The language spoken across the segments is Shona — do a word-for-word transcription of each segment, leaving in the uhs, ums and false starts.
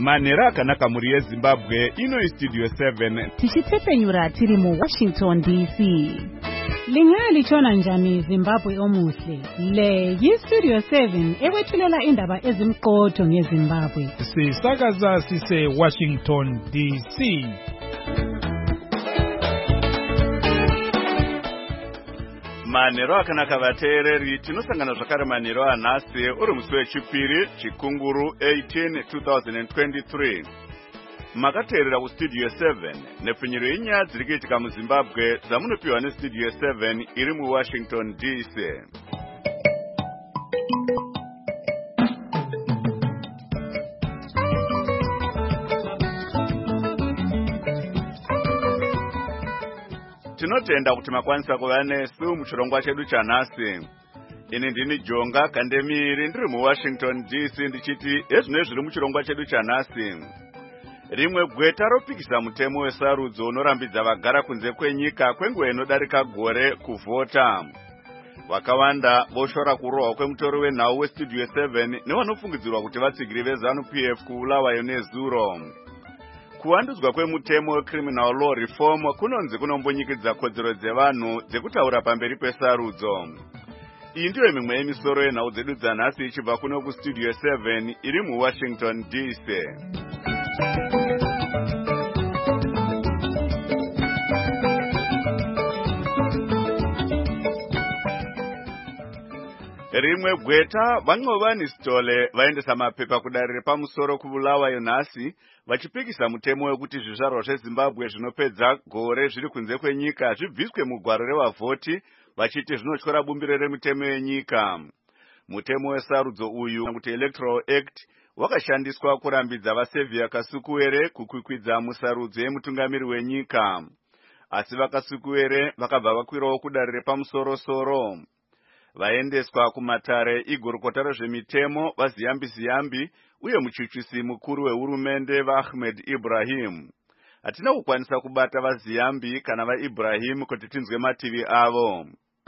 Manera akanaka muri yeZimbabwe ino Studio seven. Tichitepenyura tiri mu Washington D C. Lingali chona njani Zimbabwe omuhle. Le yi Studio seven ewethulela indaba ezimqotho ngeZimbabwe. Sisakaza sise Washington D C. Manero akanaka vateereri tinosangana zvakare manero anhasi uri musi wechipiri chikunguru eighteen twenty twenty-three. Makateerera kustudio seven nepfinyiro yenyaya dziri kuitika muZimbabwe dzamunopiwa nestudio seven iri muWashington D C. Tinotenda kuti makwanisa kuva nesu muchirongwa chedu chanhasi. Ini ndini Jonga Kandemiri ndiri muWashington D C ndichiti ezvino zviri muchirongwa chedu chanhasi. Rimwe gweta ropikisa mutemo wesarudzo unorambidza vagara kunze kwenyika kwenguva inodarika gore kuvhota. Vakawanda voshora kurohwa kwemutori wenhau westudio seven nevanofungidzirwa kuti vatsigiri veZANU P F kubulawayo nezuro. Kuwandudzwa kwemutemo wecriminal law reform kunonzi kunombonyikidza kodzero dzevanhu dzekutaura pamberi pesarudzo. Iyi ndiyo mimwe yemisoro yenhau dzedu dzanhasi ichibva kuno kustudio seven iri muWashington D C. Rimwe gweta vaNcovani Stole vaendesa mapepa kudarire pamusoro kubulawayo nhasi vachipikisa mutemo wekuti zvizvarwa zveZimbabwe zvinopedza gore zviri kunze kwenyika zvibviswe mugwaro revavhoti vachiti zvinotyora bumbiro remutemo yenyika. Mutemo wesarudzo uyu kuti Electoral Act wakashandiswa kurambidza vaSevia Kasukuwere kukwikwidza musarudzo yemutungamiri wenyika. Asi vaKasukuwere vakabva vakwirawo kudarire pamusoro-soro. Vaendeswa kumatare igurukota rezvemitemo vaZiyambi Ziyambi uye muchuchisi mukuru wehurumende vaAhmed Ibrahim. Hatina kukwanisa kubata vaZiyambi kana vaIbrahim kuti tinzwe mativi avo.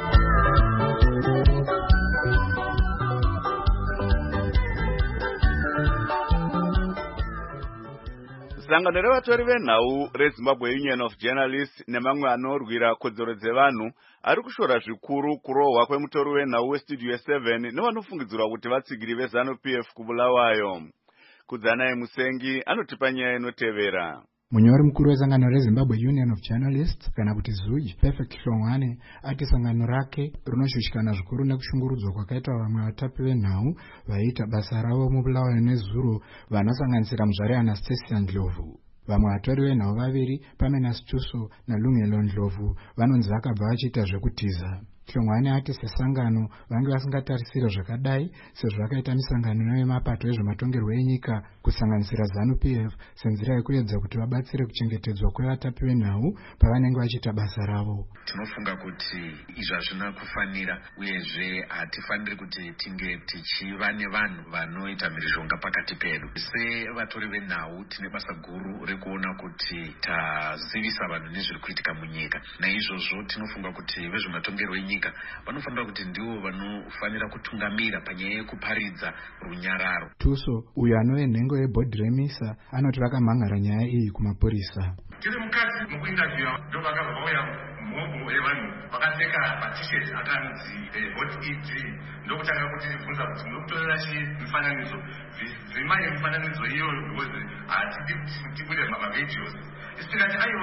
Sangano revatori venhau reZimbabwe Union of Journalists nemamwe anorwira kodzero dzevanhu ari kushora zvikuru kurohwa kwemutori wenhau westudio seven nevanofungidzirwa kuti vatsigiri veZANU P F kubulawayo. Kudzanaye Musengi anotipa nyaya inotevera. Munyori mukuru wesangano reZimbabwe Union of Journalists kana kuti ZUJ Perfect Hlongwane ati sangano rake rinoshushikana zvikuru nekushungurudzwa kwakaitwa vamwe vatapi venhau vaiita basa ravo mubulawayo nezuro vanosanganisira muzvare Anastasia Ndlovu. Vamwe vatori venhau vaviri Pamela Tuso naLungelo Ndlovu vanonzi vakabva vachiita zvekutiza. Hlongwane ati sesangano vange vasingatarisire zvakadai sezvo vakaita misangano yemapato ezvematongerwo enyika kusanganisira ZANU P F senzira yekuedza kuti vabatsire kuchengetedzwa kwevatapi venhau pavanenge vachiita basa ravo. Tinofunga kuti izvi hazvina kufanira uyezve hatifaniri kuti tinge tichiva nevanhu vanoita mhirizhonga pakati pedu. Sevatori venhau tine basa guru rekuona kuti tazivisa vanhu nezviri kuitika munyika. Naizvozvo tinofunga kuti vezvematongerwo enyika vanofanira kuti ndivo vanofanira kutungamira panyaya yekuparidza runyararo. Tuso uyo anove nhengo yebhodhi remisa anoti vakamhangara nyaya iyi kumapurisa. Tiri mukati mukuinterview ndo vakabva vauya mhombo yevanhu vakapfeka matisheti akanzi vote E D ndokutanga kutivhunza kuti munokutorera chii mifananidzo zvimanye mifananidzo iyoyo because hatidi tibude mavavideos. Isikati aiwa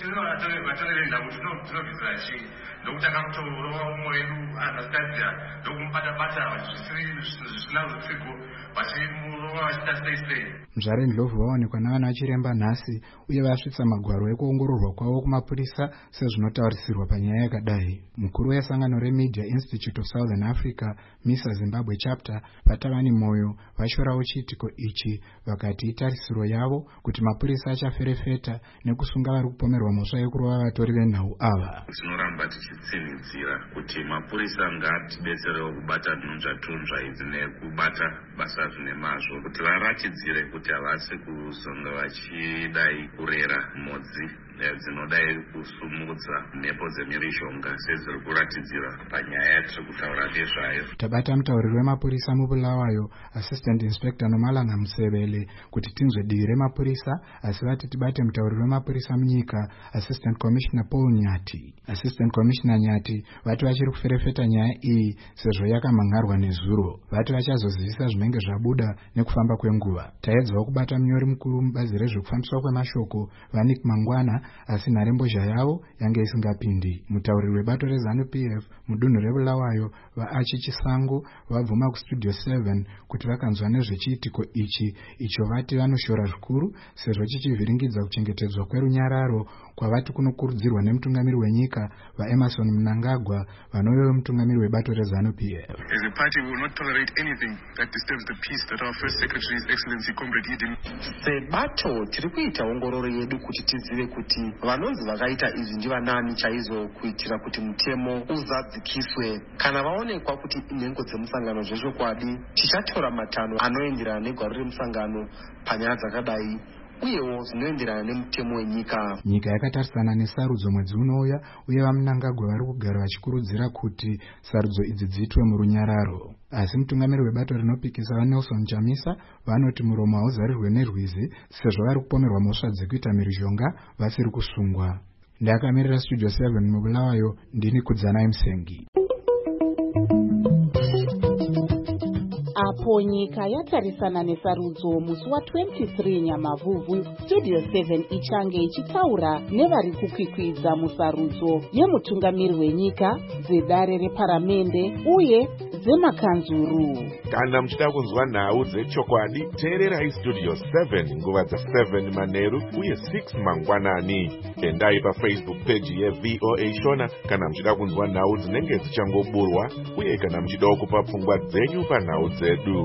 vatori venhau tinobvisira chii ndokutanga kutorova umwe wedu Anastasia ndokumubata-bata zvisina rutsiko vachimurova vachita sei sei. Muzvare Ndlovu vaonekwa navana vachiremba nhasi uye vasvitsa magwaro ekuongororwa kwavo kumapurisa sezvinotaurisirwa panyaya yakadai. Mukuru wesangano reMedia Institute of Southern Africa MISA Zimbabwe chapter Patavani Moyo vashorawo chiitiko ichi vakati itarisiro yavo kuti mapurisa achaferefeta nekusunga vari kupomerwa mhosva yekurova vatori venhau ava. Tinoramba tichitsinidzira kuti mapurisa ngatidetserewo kubata nhunzva-tunzva idzi nekubata basa zvinemazvo kuti varatidzire kuti havasi kuzonga vachidai kurera mhodzi dzinodai kusumudza mhepo dzemhirizhonga sedziri kuratidzira panyaya yatiri kutaura nezvayo. Tabata mutauriri wemapurisa mubulawayo Assistant Inspector Nomalanga Musevele kuti tinzwe divi remapurisa, asi vati tibate mutauriri wemapurisa munyika Assistant Commissioner Paul Nyati. Assistant Commissioner Nyati vati vachiri kuferefeta nyaya iyi sezvo yakamhangarwa nezuro. Vati vachazozivisa zvinenge zvabuda nekufamba kwenguva. Taedzawo kubata munyori mukuru mubazi rezvekufambiswa kwemashoko Vanik Mangwana, asi nharembozha yavo yange isingapindi. Mutauriri webato reZANU P F mudunhu rebulawayo vaAchi Chisango vabvuma kustudio seven kuti vakanzwa nezvechiitiko ichi icho vati vanoshora zvikuru sezvo chichivhiringidza kuchengetedzwa kwerunyararo kwavati kunokurudzirwa nemutungamiri wenyika vaEmerson Mnangagwa vanovewo mutungamiri webato reZANU P F. As a party, we will not tolerate anything that disturbs the peace that our First Secretary, His Excellency Comrade Idin. Sebato tiri kuita ongororo yedu kuti tizive kuti vanonzi vakaita izvi ndivanani chaizo kuitira kuti mutemo uzadzikiswe. Kana vaonekwa kuti inhengo dzemusangano zvezvokwadi, tichatora matanho anoenderana negwaro remusangano panyaya dzakadai uyewo zvinoenderana nemutemo wenyika. Nyika yakatarisana nesarudzo mwedzi unouya uye vaMnangagwa vari kugara vachikurudzira kuti sarudzo idzi dziitwe murunyararo. Asi mutungamiri webato rinopikisa vaNelson Chamisa vanoti muromo hauzarirwe nerwizi sezvo vari kupomerwa mhosva dzekuita mhirizhonga vasiri kusungwa. Ndakamirira studio seven mubulawayo, ndini Kudzanai Musengi. Apo nyika yatarisana nesarudzo musi wa twenty-three Nyamavhuvhu, Studio seven ichange ichitaura nevari kukwikwidza musarudzo yemutungamiri wenyika, dzedare reparamende uye dzemakanzuru. Kana muchida kunzwa nhau dzechokwadi, teererai Studio seven nguva dza seven manheru uye six mangwanani. Endai paFacebook page yeV O A Shona kana muchida kunzwa nhau dzinenge dzichangoburwa uye kana muchidawo kupa pfungwa dzenyu panhau dzedu.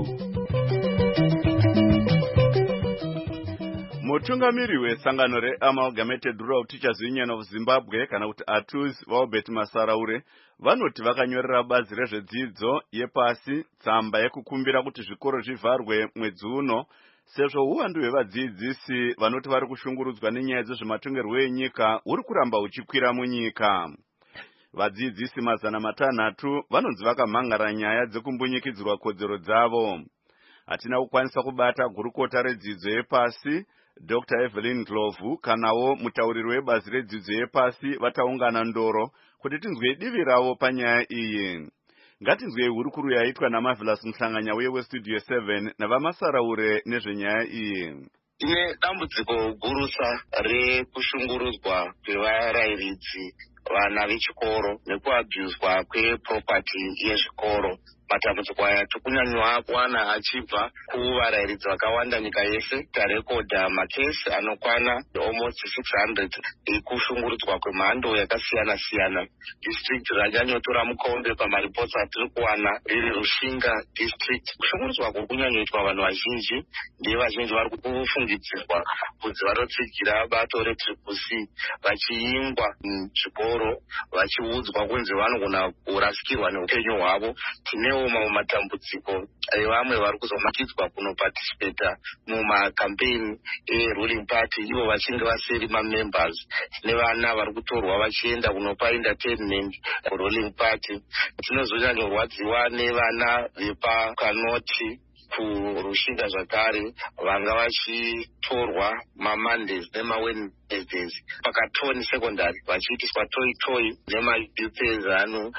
Mutungamiri wesangano reAmalgamated Rural Teachers Union of Zimbabwe kana kuti A T U Z Albert Masaraure vanoti vakanyorera bazi rezvedzidzo yepasi tsamba yekukumbira kuti zvikoro zvivharwe mwedzi uno sezvo uwandu hwevadzidzisi vanoti vari kushungurudzwa nenyaya dzezvematongerwo enyika uri kuramba uchikwira munyika. Vadzidzisi mazana matanhatu vanonzi vakamhangara nyaya dzekumbunyikidzirwa kodzero dzavo. Hatina kukwanisa kubata gurukota redzidzo yepasi Doctor Evelyn Glovu kanawo mutauriri webazi redzidzo yepasi vataungana ndoro kuti tinzwe divi ravo panyaya iyi. Ngatinzwe hurukuru yaitwa naMarvelous Mhlanganya uye weStudio seven navamasaraure nezvenyaya iyi. Tine dambudziko gurusa rekushungurudzwa kwevarairidzi vana vechikoro nekuabhuzwa kweproperty yezvikoro. Matambudziko aya tikunyanywa kuwana achibva kuvarairidzi vakawanda nyika yese. Tarekodha makesi anokwana almost six hundred ekushungurudzwa kwemhando yakasiyana siyana. District ranyanyotora mukombe pamaripoti atiri kuwana riri Rushinga district. Kushungurudzwa kuri kunyanyoitwa vanhu vazhinji, ndiye vazhinji vari kufungidzirwa kuti varotsigira bato retriple C vachiingwa muzvikoro vachiudzwa kunzi vanogona kurasikirwa neupenyu hwavo. Tine mamwe matambudziko evamwe vari kuzomakidzwa kunoparticipata mumakampeini eruling party ivo vachinge vaseri mamembers. Tine vana vari kutorwa vachienda kunopa entertainment ruling party. Tinozonyanyorwadziwa nevana vepakanoti kurushinga zvakare vanga vachitorwa mamondays nemaWednesdays pakatoni secondary vachiitiswa toy toy nemayouth ezanu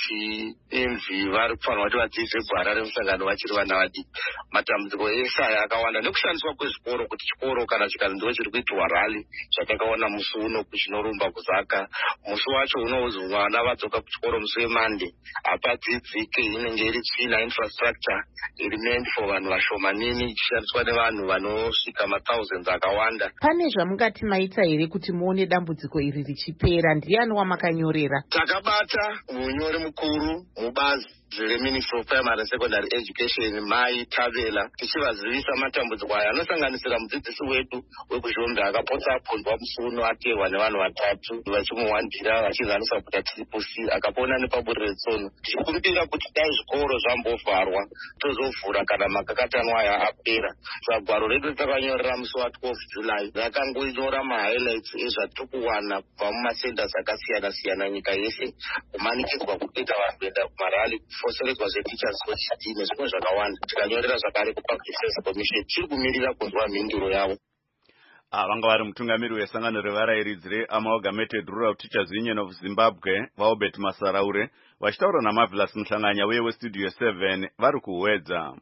vachinzi vari kufanirwa kuti vadzidze gwara remusangano vachiri vana vadiki. Matambudziko ese aya akawanda nekushandiswa kwezvikoro kuti chikoro kana chikanzi ndo chiri kuitirwa rally zvatakaona musi uno kuchinorumba kuzaka. Musi wacho unoudzwa vana vadzoka kuchikoro musi weMonday hapadzidzike, inenge iri tsvina infrastructure iri meant for vanhu vashomanini ichishandiswa nevanhu vanosvika mathousands akawanda. Pane zvamungati maita here kuti muone dambudziko iri richipera? Ndiani wamakanyorera? Takabata munyori mukuru mubazi reministry of primary and secondary education Mai Tavela tichivazivisa matambudziko aya anosanganisira mudzidzisi wedu wekuzhombe akapotsa apondwa musuno atewa nevanhu vatatu vachimuwandira vachizanisa kuti triple C akapona nepaburi retsono tichikumbira kuti dai zvikoro zvambovharwa tozovhura kana makakatanwa aya apera. Sagwaro redu takanyorera musi wa twelve July rakangoinyora mahighlights ezvatiri kuwana kubva mumasenders akasiyana siyana nyika yese kumanikidzwa kuita vanhu kuenda kumarali kufoseredzwa zveteachers coaching nezvimwe zvakawanda. Tikanyorera zvakare kupublic service commission tiri kumirira kunzwa mhinduro yavo. Vanga vari mutungamiri wesangano revarairidzi reAmalgamated Rural Teachers Union of Zimbabwe Vaobert Masaraure vachitaura naMarvelous Muhlanganya uye westudio seven vari kuwedza.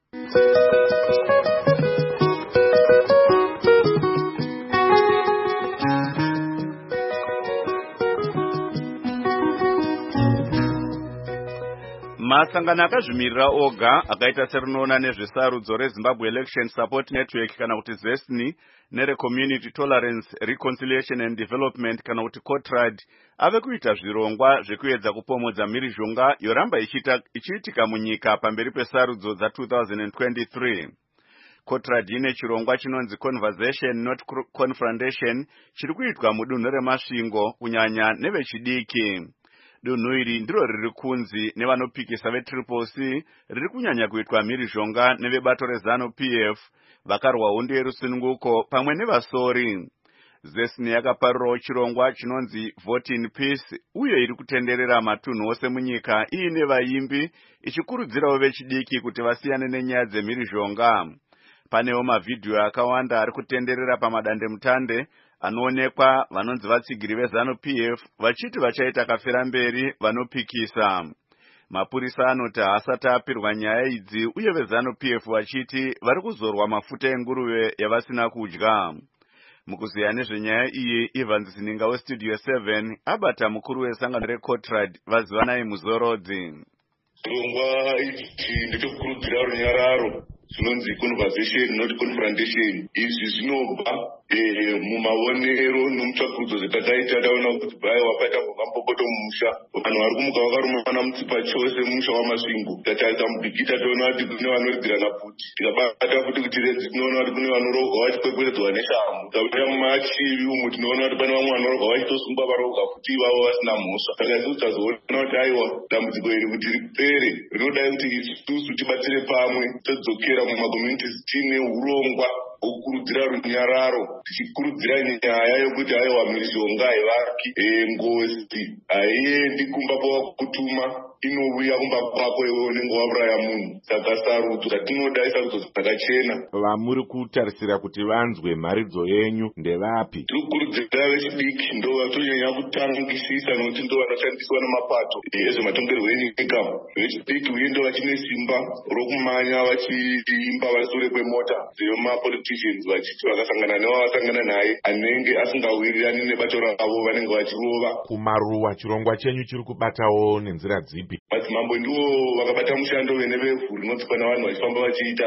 Masangano akazvimirira oga akaita serinoona nezvesarudzo reZimbabwe Election Support Network kana kuti ZESNI nereCommunity Tolerance Reconciliation and Development kana kuti COTRAD ave kuita zvirongwa zvekuedza kupomodza mhirizhonga yoramba ichiitika munyika pamberi pesarudzo dza two thousand twenty-three. COTRAD ine chirongwa chinonzi Conversation Not Confrontation chiri kuitwa mudunhu remasvingo kunyanya nevechidiki. Dunhu iri ndiro riri kunzi nevanopikisa veTriple C riri kunyanya kuitwa mhirizhonga nevebato reZANU P F vakarwa hondo yerusununguko pamwe nevasori. ZESNI yakaparirawo chirongwa chinonzi Vote in Peace uye iri kutenderera matunhu ose munyika iine vaimbi ichikurudzirawo vechidiki kuti vasiyane nenyaya dzemhirizhonga. Panewo mavhidhiyo akawanda ari kutenderera pamadandemutande anoonekwa vanonzi vatsigiri veZANU P F vachiti vachaita kafira mberi vanopikisa. Mapurisa anoti haasati apirwa nyaya idzi uye veZANU P F vachiti vari kuzorwa mafuta enguruve yavasina kudya. Mukuziya nezvenyaya iyi Evans Zininga westudio seven abata mukuru wesangano reCOTRAD vazivanai muzorodzi. Chirongwa ichi ndechekukurudzira runyararo zvinonzi conversation not confrontation. Izvi zvinobva mumaonero nomutsvakurudzo dzatakaita taona kuti bai wakaita mbokoto mumusha vanhu vari kumuka vakarumana mutsipa chose mumusha wamasvingo. Tatarisa mubhigita toona kuti kune vanoridzirana pfuti, tikabata kuti kuti redzi tinoona kuti kune vanorogwa vachikwekweredzwa neshamhu. Tikapinda mumachivi umu tinoona kuti pane vamwe vanorogwa vachitosungwa varogwa futi ivavo vasina mhosva. Saka isusu tazoona kuti aiwa dambudziko iri kuti ripere rinodai kuti isusu tibatsire pamwe todzokera mumakommunities tine urongwa okurudzira runyararo tichikurudzira nyaya yokuti aiwa mhirizhonga haivaki ngozi haiendi kumba kwavakutuma inouya kumba kwako iwe unenge wauraya munhu. Saka sarudzo dzatinoda isarudzo dzakachena. Vamuri kutarisira kuti vanzwe mharidzo yenyu ndevapi? Tiri kukurudzira vechidiki ndo vatonyanya kutangisisa nokuti ndo vanoshandiswa nemapato ezvematongerwo enyika. Vechidiki uye ndo vachine simba rokumanya vachiimba vasure kwemota dzemapoliticians vachiti vakasangana nevavasangana naye anenge asingawirirani nebato ravo vanenge vachirova. Kumaruwa chirongwa chenyu chiri kubatawo nenzira dzipi? Madzimambo ndiwo vakabata mushando wenevevhu rinotsikwa navanhu vachifamba vachiita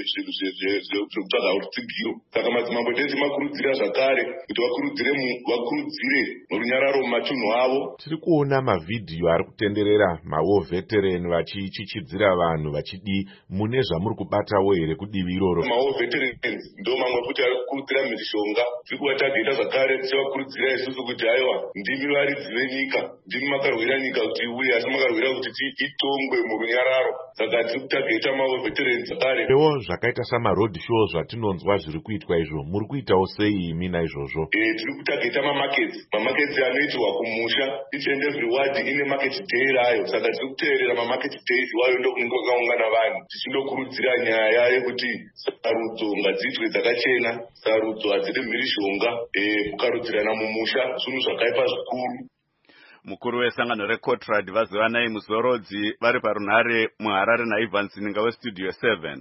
zvekutsvaga rutsigiro. Saka madzimambo ndetimakurudzira zvakare kuti vakurudzire runyararo mumatunhu avo. Tiri kuona mavhidhiyo ari kutenderera mawo veteran vachichichidzira vanhu vachidi mune zvamuri kubatawo here kudivi iroro? Mawo veterans ndo mamwe kuti ari kukurudzira mhirizhonga. Tiri kuvatageta zvakare tichivakurudzira isusu kuti aiwa ndimi varidzi venyika, ndimi makarwira nyika kuti iuye, asi makarwira kuti itongwe murunyararo. Saka tiri kutageta mawo veterans zvakare. Ewo zvakaita samaroad show zvatinonzwa zviri kuitwa izvo muri kuitawo sei imi naizvozvo? Eh, tiri kutageta mamarkets. Mamarkets anoitirwa kumusha. Each and every ward ine market day rayo. Saka tiri kuteerera mamarket days iwayo ndo kunenge kwakaungana vanhu tichindokurudzira nyaya yekuti sarudzo ngadziitwe dzakachena, sarudzo hadzidi mhirizhonga, kukarudzirana mumusha zvinhu zvakaipa zvikuru. Mukuru wesangano reCOTRAD vazivanai muzorodzi vari parunhare muHarare naIvan Zininga westudio seven.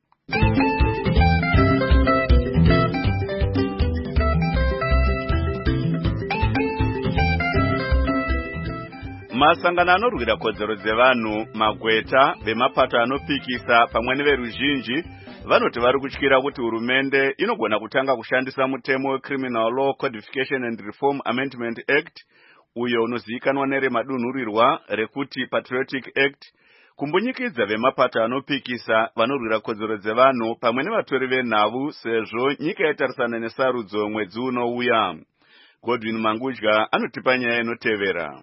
Masangano anorwira kodzero dzevanhu, magweta vemapato anopikisa pamwe neveruzhinji vanoti vari kutyira kuti hurumende inogona kutanga kushandisa mutemo weCriminal Law Codification and Reform Amendment Act uyo unozivikanwa neremadunhurirwa rekuti Patriotic Act kumbunyikidza vemapato anopikisa vanorwira kodzero dzevanhu pamwe nevatori venhau sezvo nyika yatarisana nesarudzo mwedzi unouya. Godwin Mangudya anotipa nyaya inotevera.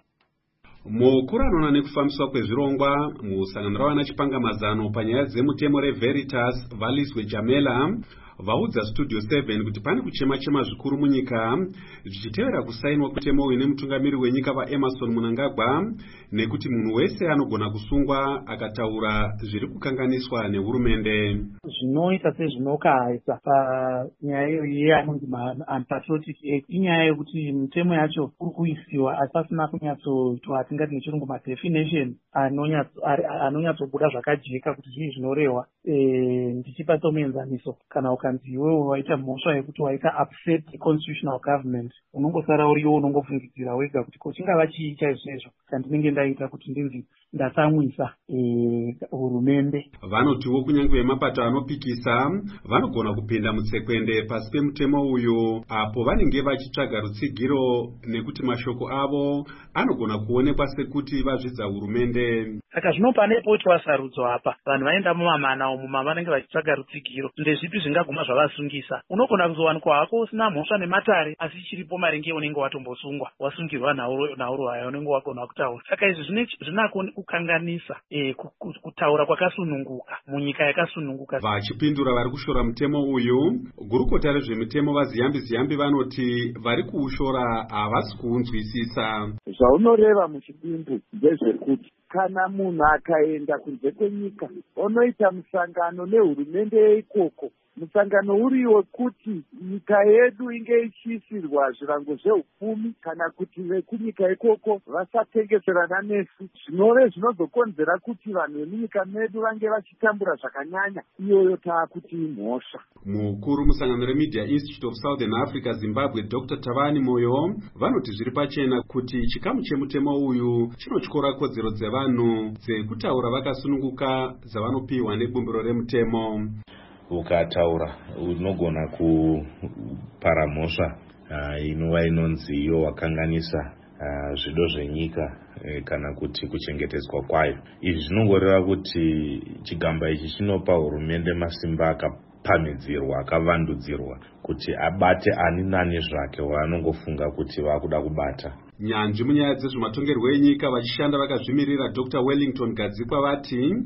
Mukuru anoona nekufambiswa kwezvirongwa musangano ravana chipangamazano panyaya dzemutemo reVeritas Valiswe Jamela vaudza Studio seven kuti pane kuchema chema zvikuru munyika zvichitevera kusainwa kwemutemo uyu nemutungamiri wenyika vaEmerson Mnangagwa nekuti munhu wese anogona kusungwa akataura zviri kukanganiswa nehurumende. Zvinoita sezvinokaisa panyaya iyo anonzi Unpatriotic Act inyaya yekuti mitemo yacho uri kuisiwa asi pasina kunyatsoitwa atingati nechirungu madefinition anonyatsobuda zvakajeka kuti zvii zvinorehwa. Ndichipa somuenzaniso, kana ukanzi iwewe waita mhosva yekuti waita upset the constitutional government, unongosara uriwo unongofungidzira wega kuti ko chingava chii chaizvozvo chandinenge ndaita kuti ndinzi ndatsamwisa hurumende. Vanotiwo kunyange vemapato anopikisa vanogona kupinda mutsekwende pasi pemutemo uyu apo vanenge vachitsvaga rutsigiro nekuti mashoko avo anogona kuonekwa sekuti vazvidza hurumende. Saka zvino pane poitwa sarudzo apa vanhu vaenda mumamana umu mavanenge vachitsvaga rutsigiro ndezvipi zvingaguma zvavasungisa. Unogona kuzowanikwa hako usina mhosva nematare asi chiripo maringe unenge watombosungwa wasungirwa nauro haya unenge wagona kutaura. Saka izvi zvinako kukanganisa kutaura kwakasununguka munyika yakasununguka. Vachipindura vari kushora mutemo uyu, gurukota rezvemitemo vaziyambi ziyambi vanoti vari kuushora havasi kuunzwisisa. Zvaunoreva muchipindu ndezvekuti kana munhu akaenda kunze kwenyika unoita musangano nehurumende yeikoko, musangano uriwo kuti nyika yedu inge ichiisirwa zvirango zveupfumi kana kuti vekunyika ikoko vasatengeserana nesu, zvinove zvinozokonzera kuti vanhu vemunyika medu vange vachitambura zvakanyanya, iyoyo taakuti imhosva. Mukuru musangano reMedia Institute of Southern Africa Zimbabwe Doctor Tavani Moyo vanoti zviri pachena kuti chikamu chemutemo uyu chinotyora kodzero dzevanhu dzekutaura vakasununguka dzavanopiwa nebumbiro remutemo. Ukataura unogona kupara mhosva inova inonzi iyo wakanganisa zvido zvenyika kana kuti kuchengetedzwa kwayo. Izvi zvinongoreva kuti chigamba ichi chinopa hurumende masimba akapamhidzirwa akavandudzirwa kuti abate ani nani zvake waanongofunga kuti vakuda kubata. Nyanzvi munyaya dzezvematongerwo enyika vachishanda vakazvimirira Doctor Wellington Gadzikwa vati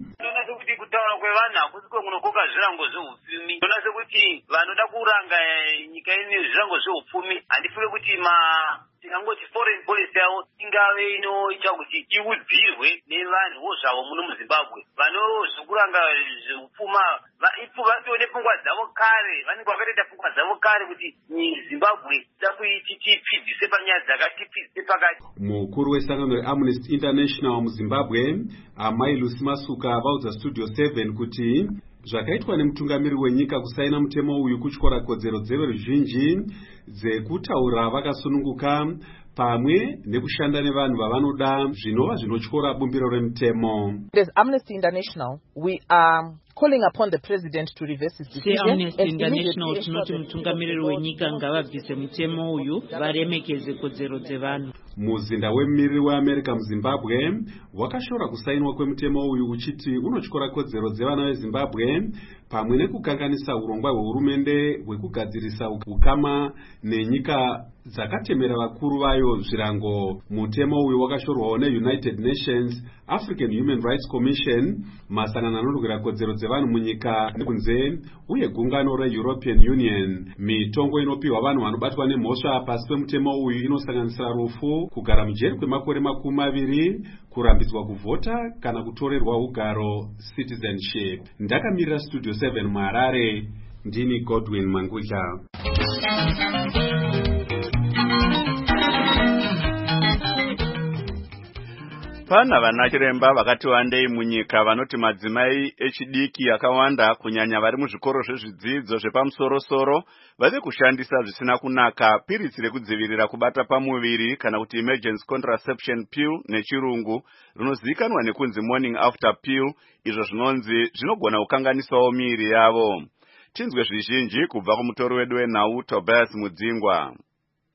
kwevanhu hakusi kwemunokoka zvirango zveupfumi. Ndona sekuti vanoda kuranga nyika ine zvirango zveupfumi handifunge kuti ma tingangoti foreign policy yavo ingave inoita kuti iudzirwe nevanhuwo zvavo muno muZimbabwe. Vanozvokuranga zveupfuma vatione pfungwa dzavo kare, vanenge vakatoita pfungwa dzavo kare kuti Zimbabwe ida kuiti tipfidzise panyaya dzakatipfidzise pakati. Mukuru wesangano reAmnesty International muZimbabwe Amai Lucy Masuka vaudza Studio seven kuti zvakaitwa nemutungamiri wenyika kusaina mutemo uyu kutyora kodzero dzeveruzhinji dzekutaura vakasununguka pamwe nekushanda nevanhu vavanoda zvinova zvinotyora bumbiro remutemo. As Amnesty International, we are calling upon the president to reverse his decision. Amnesty International tinoti mutungamiriri wenyika ngavabvise mutemo uyu varemekeze kodzero dzevanhu. Muzinda wemumiriri weAmerica muZimbabwe wakashora kusainwa kwemutemo uyu uchiti unotyora kodzero dzevana veZimbabwe pamwe nekukanganisa urongwa hwehurumende hwekugadzirisa ukama nenyika dzakatemera vakuru vayo zvirango. Mutemo uyu wakashorwawo neUnited Nations, African Human Rights Commission, masangano anorwira kodzero dzevanhu munyika nekunze uye gungano reEuropean Union. Mitongo inopiwa vanhu vanobatwa nemhosva pasi pemutemo uyu inosanganisira rufu, kugara mujeri kwemakore makumi maviri, kurambidzwa kuvhota kana kutorerwa ugaro citizenship. Ndakamirira Studio seven muHarare, ndini Godwin Mangudya. Pana vanachiremba vakati wandei munyika vanoti madzimai echidiki akawanda kunyanya vari muzvikoro zvezvidzidzo zvepamusoro-soro vave kushandisa zvisina kunaka piritsi rekudzivirira kubata pamuviri kana kuti emergency contraception pill nechirungu rinozivikanwa nekunzi morning after pill, izvo zvinonzi zvinogona kukanganisawo miiri yavo. Tinzwe zvizhinji kubva kumutori wedu wenhau Tobias Mudzingwa.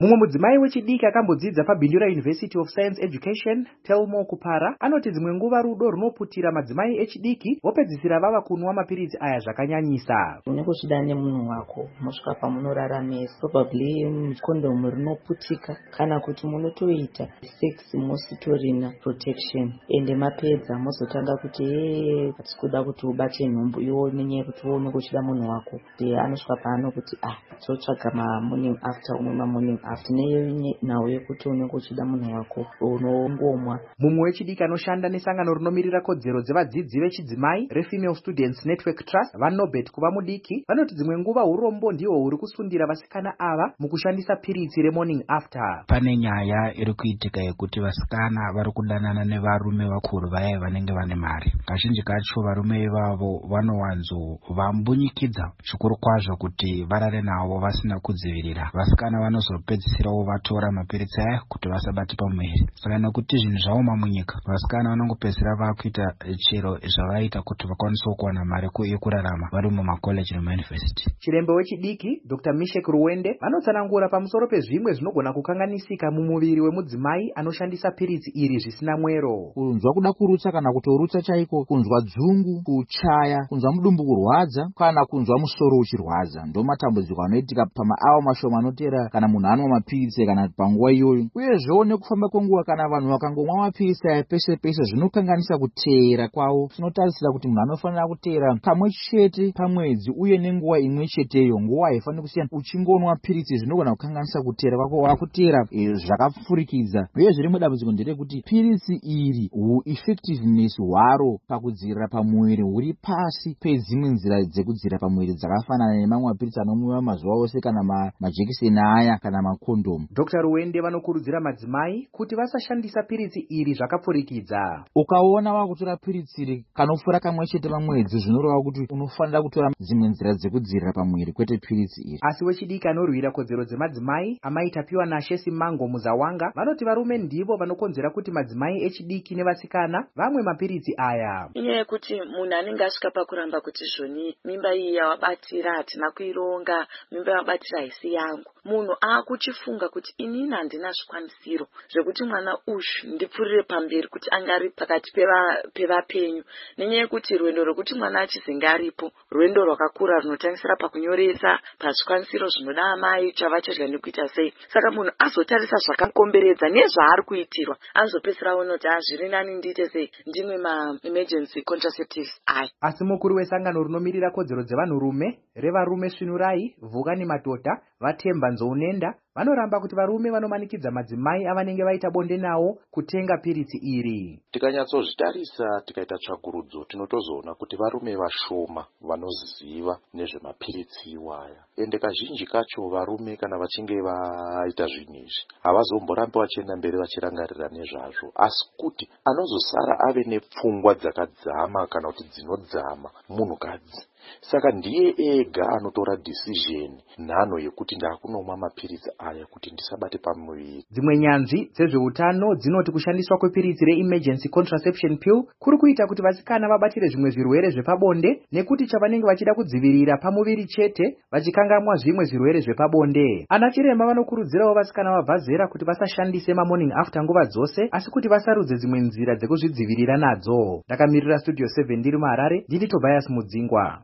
Mumwe mudzimai wechidiki akambodzidza paBindura University of Science Education, Telmo Kupara, anoti dzimwe nguva rudo runoputira madzimai echidiki vopedzisira vava kunwa mapiritsi aya zvakanyanyisa. Unekuchida nemunhu wako mosvika pamunoraramisa, probably kondomu rinoputika kana kuti munotoita sex mositorina protection ende mapedza mozotanga kuti ee hatisi kuda kuti ubate nhumbu iwo nenyaya kuti uone kuchida munhu wako. De anosvika paano kuti ah totsvaga ma morning after umwe ma morning after neyo nawo yekuti une kuchida munhu wako unongomwa. Mumwe wechidiki anoshanda nesangano rinomirira kodzero dzevadzidzi vechidzimai reFemale Students Network Trust vaNobet kuva mudiki vanoti dzimwe nguva urombo ndihwo huri kusundira vasikana ava mukushandisa piritsi remorning after. Pane nyaya iri kuitika yekuti vasikana vari kudanana nevarume vakuru vaya vanenge vane mari. Kazhinji kacho varume ivavo vanowanzo vambunyikidza zvikuru kwazvo kuti varare navo vasina kudzivirira. Vasikana vanozopedzisirawo vatora mapiritsi aya kuti vasabate pamuviri. Saka nekuti zvinhu zvaoma munyika, vasikana vanongopedzisira vakuita chero zvavaita kuti vakwanisewo kuwana mari yekurarama vari mumakoleji nemayunivhesiti. Chirembe wechidiki Doctor Mishek Ruwende vanotsanangura pamusoro pezvimwe zvinogona kukanganisika mumuviri wemudzimai anoshandisa piritsi iri zvisina mwero. Kunzwa kuda kurutsa kana kutorutsa chaiko, kunzwa dzungu, kuchaya, kunzwa mudumbu kurwadza kana kunzwa musoro uchirwadza ndo matambudziko anoitika pamaawa mashoma anotera kana munhu anwa mapiritsi kana panguva iyoyo. Uyezvewo nekufamba kwenguva kana vanhu vakangomwa mapiritsi aya pese pese zvinokanganisa kuteera kwavo. Tinotarisira kuti munhu anofanira kuteera kamwe chete pamwedzi uye nenguva imwe cheteyo. Nguva haifaniri kusiyana. Uchingonwa piritsi zvinogona kukanganisa kuteera kwako wakuteera e, zvakapfurikidza. Uyezve rimwe dambudziko nderekuti piritsi iri hu effectiveness hwaro pakudzivirira pamuviri huri pasi pedzimwe nzira dzekudzivirira pamuviri dzakafanana nemamwe mapiritsi anomwiwa mazuva ose kana ma, majekiseni aya kana makondomu. Doctor Ruwende vanokurudzira madzimai kuti vasashandisa piritsi iri zvakapfurikidza. Ukaona wakutora piritsi iri kanofura kamwe chete pamwedzi zvinoreva kuti unofanira kutora dzimwe nzira dzekudzivirira pamuviri kwete piritsi iri. Asi wechidiki anorwira kodzero dzemadzimai amaitapiwa naShesi Mango Muzawanga vanoti varume ndivo vanokonzera kuti madzimai echidiki nevasikana vamwe mapiritsi aya. Inyaya yekuti munhu anenge asvika pakuramba kuti zvoni mimba iyi yawabatira hatina kuironga, mimba yawabatira haisi yangu, munhu akuchifunga kuti inini handina zvikwanisiro zvekuti mwana uyu ndipfurire pamberi kuti angari pakati pevapenyu. Nenyaya yekuti rwendo rwekuti mwana achizenge aripo rwendo rwakakura runotangisira pakunyoresa, pazvikwanisiro zvinoda amai, chava chodya nekuita sei. Saka munhu azotarisa zvakamukomberedza nezvaari kuitirwa anozopedzisira aona kuti zviri nani ndiite sei, ndimwe ma emergency contraceptives aya. Asi mukuru wesangano rinomirira kodzero dzevanhurume revarume Svinurai Vukani Madhodha Vatemba Nzounenda vanoramba kuti varume vanomanikidza madzimai avanenge vaita bonde nawo kutenga piritsi iri. Tikanyatsozvitarisa tikaita tsvakurudzo tinotozoona kuti varume vashoma vanoziva nezvemapiritsi iwaya. Ende kazhinji kacho varume kana vachinge vaita zvinhu izvi havazomborambi vachienda mberi vachirangarira nezvazvo, asi kuti anozosara ave nepfungwa dzakadzama kana kuti dzinodzama munhukadzi. Saka ndiye ega anotora decision nhano yekuti ndakunomwa mapiritsi aya kuti ndisabate pamuviri. Dzimwe nyanzvi dzezveutano dzinoti kushandiswa kwepiritsi re-emergency contraception pill kuri kuita kuti vasikana vabatire zvimwe zvirwere zvepabonde nekuti chavanenge vachida kudzivirira pamuviri chete vachikangamwa zvimwe zvirwere zvepabonde. Ana chiremba vanokurudzirawo vasikana vabva zera kuti vasashandise mamorning after nguva dzose asi kuti vasarudze dzimwe nzira dzekuzvidzivirira nadzo. Ndakamirira Studio seven ndiri muHarare, ndini Tobias Mudzingwa.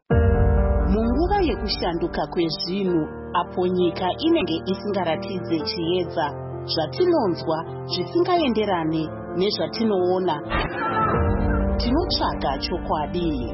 Munguva yekushanduka kwezvinhu apo nyika inenge isingaratidze chiedza, zvatinonzwa zvisingaenderane nezvatinoona, tinotsvaga chokwadi.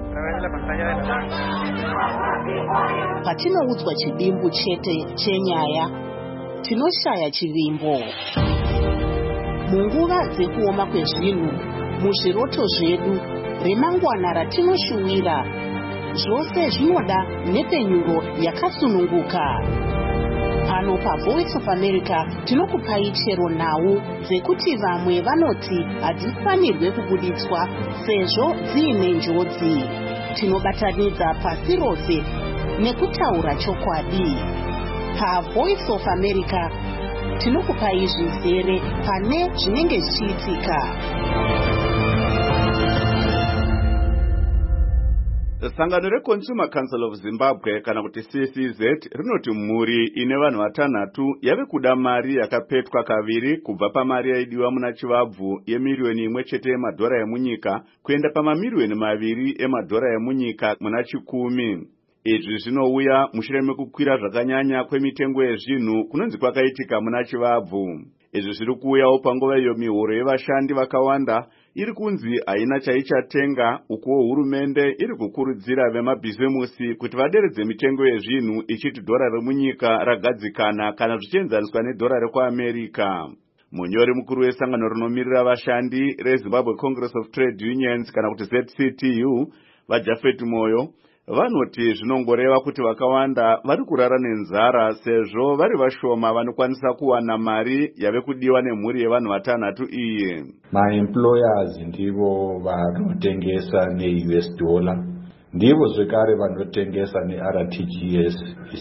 Patinoudzwa chidimbu chete chenyaya, tinoshaya chivimbo. Munguva dzekuoma kwezvinhu, muzviroto zvedu, remangwana ratinoshuwira, zvose zvinoda nepenyuro yakasununguka. Pano paVoice of America tinokupai chero nhau dzekuti vamwe vanoti hadzifanirwe kubuditswa sezvo dziine njodzi. Tinobatanidza pasi rose nekutaura chokwadi. PaVoice of America tinokupai zvizere pane zvinenge zvichiitika. Sangano reConsumer Council of Zimbabwe kana kuti C C Z rinoti mhuri ine vanhu vatanhatu yave kuda mari yakapetwa kaviri kubva pamari yaidiwa muna chivabvu yemiriyoni imwe chete yemadhora emunyika kuenda pamamiliyoni maviri emadhora emunyika muna chikumi. Izvi zvinouya mushure mekukwira zvakanyanya kwemitengo yezvinhu kunonzi kwakaitika muna chivabvu. Izvi zviri kuuyawo panguva iyo mihoro yevashandi vakawanda iri kunzi haina chaichatenga, ukuwo hurumende iri kukurudzira vemabhizimusi kuti vaderedze mitengo yezvinhu ichiti dhora remunyika ragadzikana kana zvichienzaniswa nedhora rekuAmerica. Munyori mukuru wesangano rinomirira vashandi reZimbabwe Congress of Trade Unions kana kuti Z C T U vaJafet Moyo vanoti zvinongoreva kuti vakawanda vari kurara nenzara sezvo vari vashoma vanokwanisa kuwana mari yave kudiwa nemhuri yevanhu vatanhatu iyi. Maemployers ndivo vanotengesa ne-U S dollar, ndivo zvekare vanotengesa ne-R T G S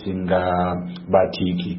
isingabatiki,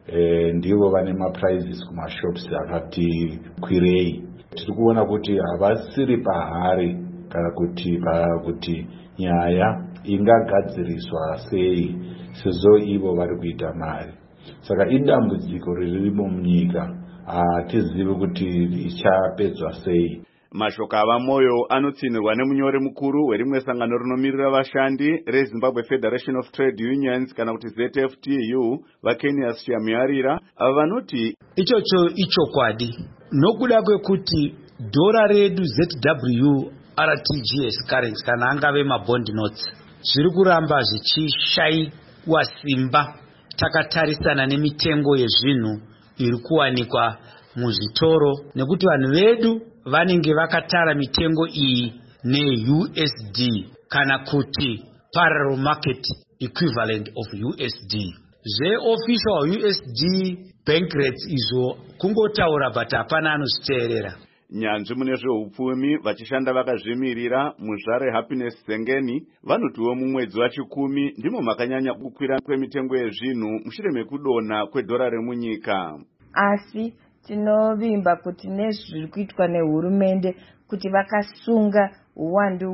e, ndivo vane maprizes kumashops akati kwirei. Tiri kuona kuti havasiri pahari kana kuti kuti nyaya ingagadziriswa sei sezvo ivo vari kuita mari. Saka idambudziko ririmo munyika, hatizivi kuti richapedzwa sei. Mashoko ava Moyo anotsinirwa nemunyori mukuru werimwe sangano rinomirira vashandi reZimbabwe Federation of Trade Unions kana kuti Z F T U vaKenias Shamuyarira vanoti ichocho ichokwadi nokuda kwekuti dhora redu Z W R T G S currency kana angave mabond notes zviri kuramba zvichishaiwa simba takatarisana nemitengo yezvinhu iri kuwanikwa muzvitoro, nekuti vanhu vedu vanenge vakatara mitengo iyi ne-U S D kana kuti parallel market equivalent of U S D. Zve-official U S D bank rates izvo kungotaura but hapana anozviteerera. Nyanzvi mune zveupfumi vachishanda vakazvimirira muzvare Happiness Zengeni vanotiwo mumwedzi wachikumi ndimo makanyanya kukwira kwemitengo yezvinhu mushure mekudonha kwedhora remunyika. Asi tinovimba kuti nezviri kuitwa nehurumende kuti vakasunga uwandu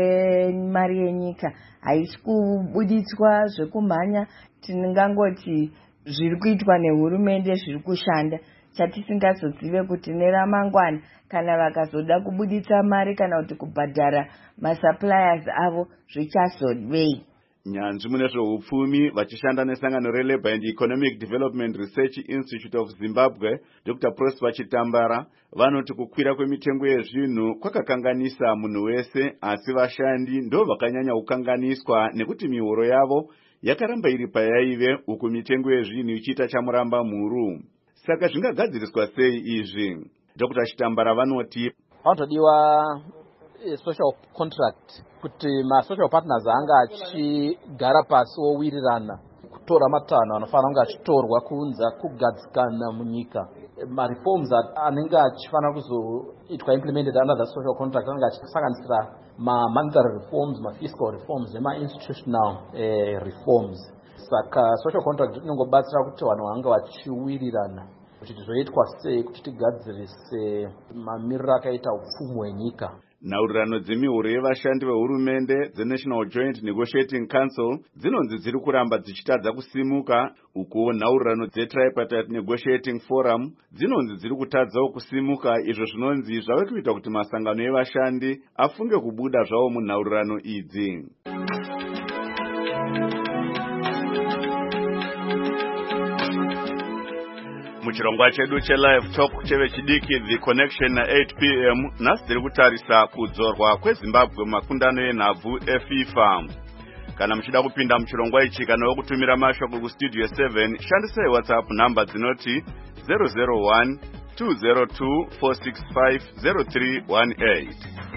hwemari yenyika haisi kubuditswa zvekumhanya, tinongangoti zviri kuitwa nehurumende zviri kushanda. Chatisingazozive kuti neramangwana kana vakazoda kubuditsa mari kana kuti kubhadhara masuppliers avo zvichazodei. Nyanzvi mune zveupfumi vachishanda nesangano reLabour and Economic Development Research Institute of Zimbabwe Doctor Prosper Chitambara vanoti kukwira kwemitengo yezvinhu kwakakanganisa munhu wese, asi vashandi ndo vakanyanya kukanganiswa nekuti mihoro yavo yakaramba iri payaive uku mitengo yezvinhu ichiita chamuramba mhuru. Saka zvingagadziriswa sei izvi? Doctor Chitambara vanoti panotodiwa social contract kuti ma-social partners anga achigara pasi owirirana kutora matanho anofanira kunge achitorwa kunza kugadzikana munyika. Ma-reforms anenge achifanira kuzoitwa implemented under the social contract anenge achisanganisira ma-monetary reforms, ma-fiscal reforms nema-institutional eh, reforms. Saka social contract inongobatsira kuti vanhu vange vachiwirirana kuti zvoitwa sei kuti tigadzirise mamiriro akaita upfumi hwenyika. Nhaurirano dzemihoro yevashandi vehurumende dzeNational Joint Negotiating Council dzinonzi dziri kuramba dzichitadza kusimuka, uko nhaurirano dzeTripartite Negotiating Forum dzinonzi dziri kutadzawo kusimuka, izvo zvinonzi zvave kuita kuti masangano evashandi afunge kubuda zvavo munhaurirano idzi. Muchirongwa chedu che-live talk chevechidiki The Connection na eight p m nhasi tiri kutarisa kudzorwa kweZimbabwe makundano enhabvu eFIFA. Kana muchida kupinda muchirongwa ichi kana wokutumira mashoko kustudio seven, shandisai WhatsApp namba dzinoti zero zero one two zero two four six five zero three one eight.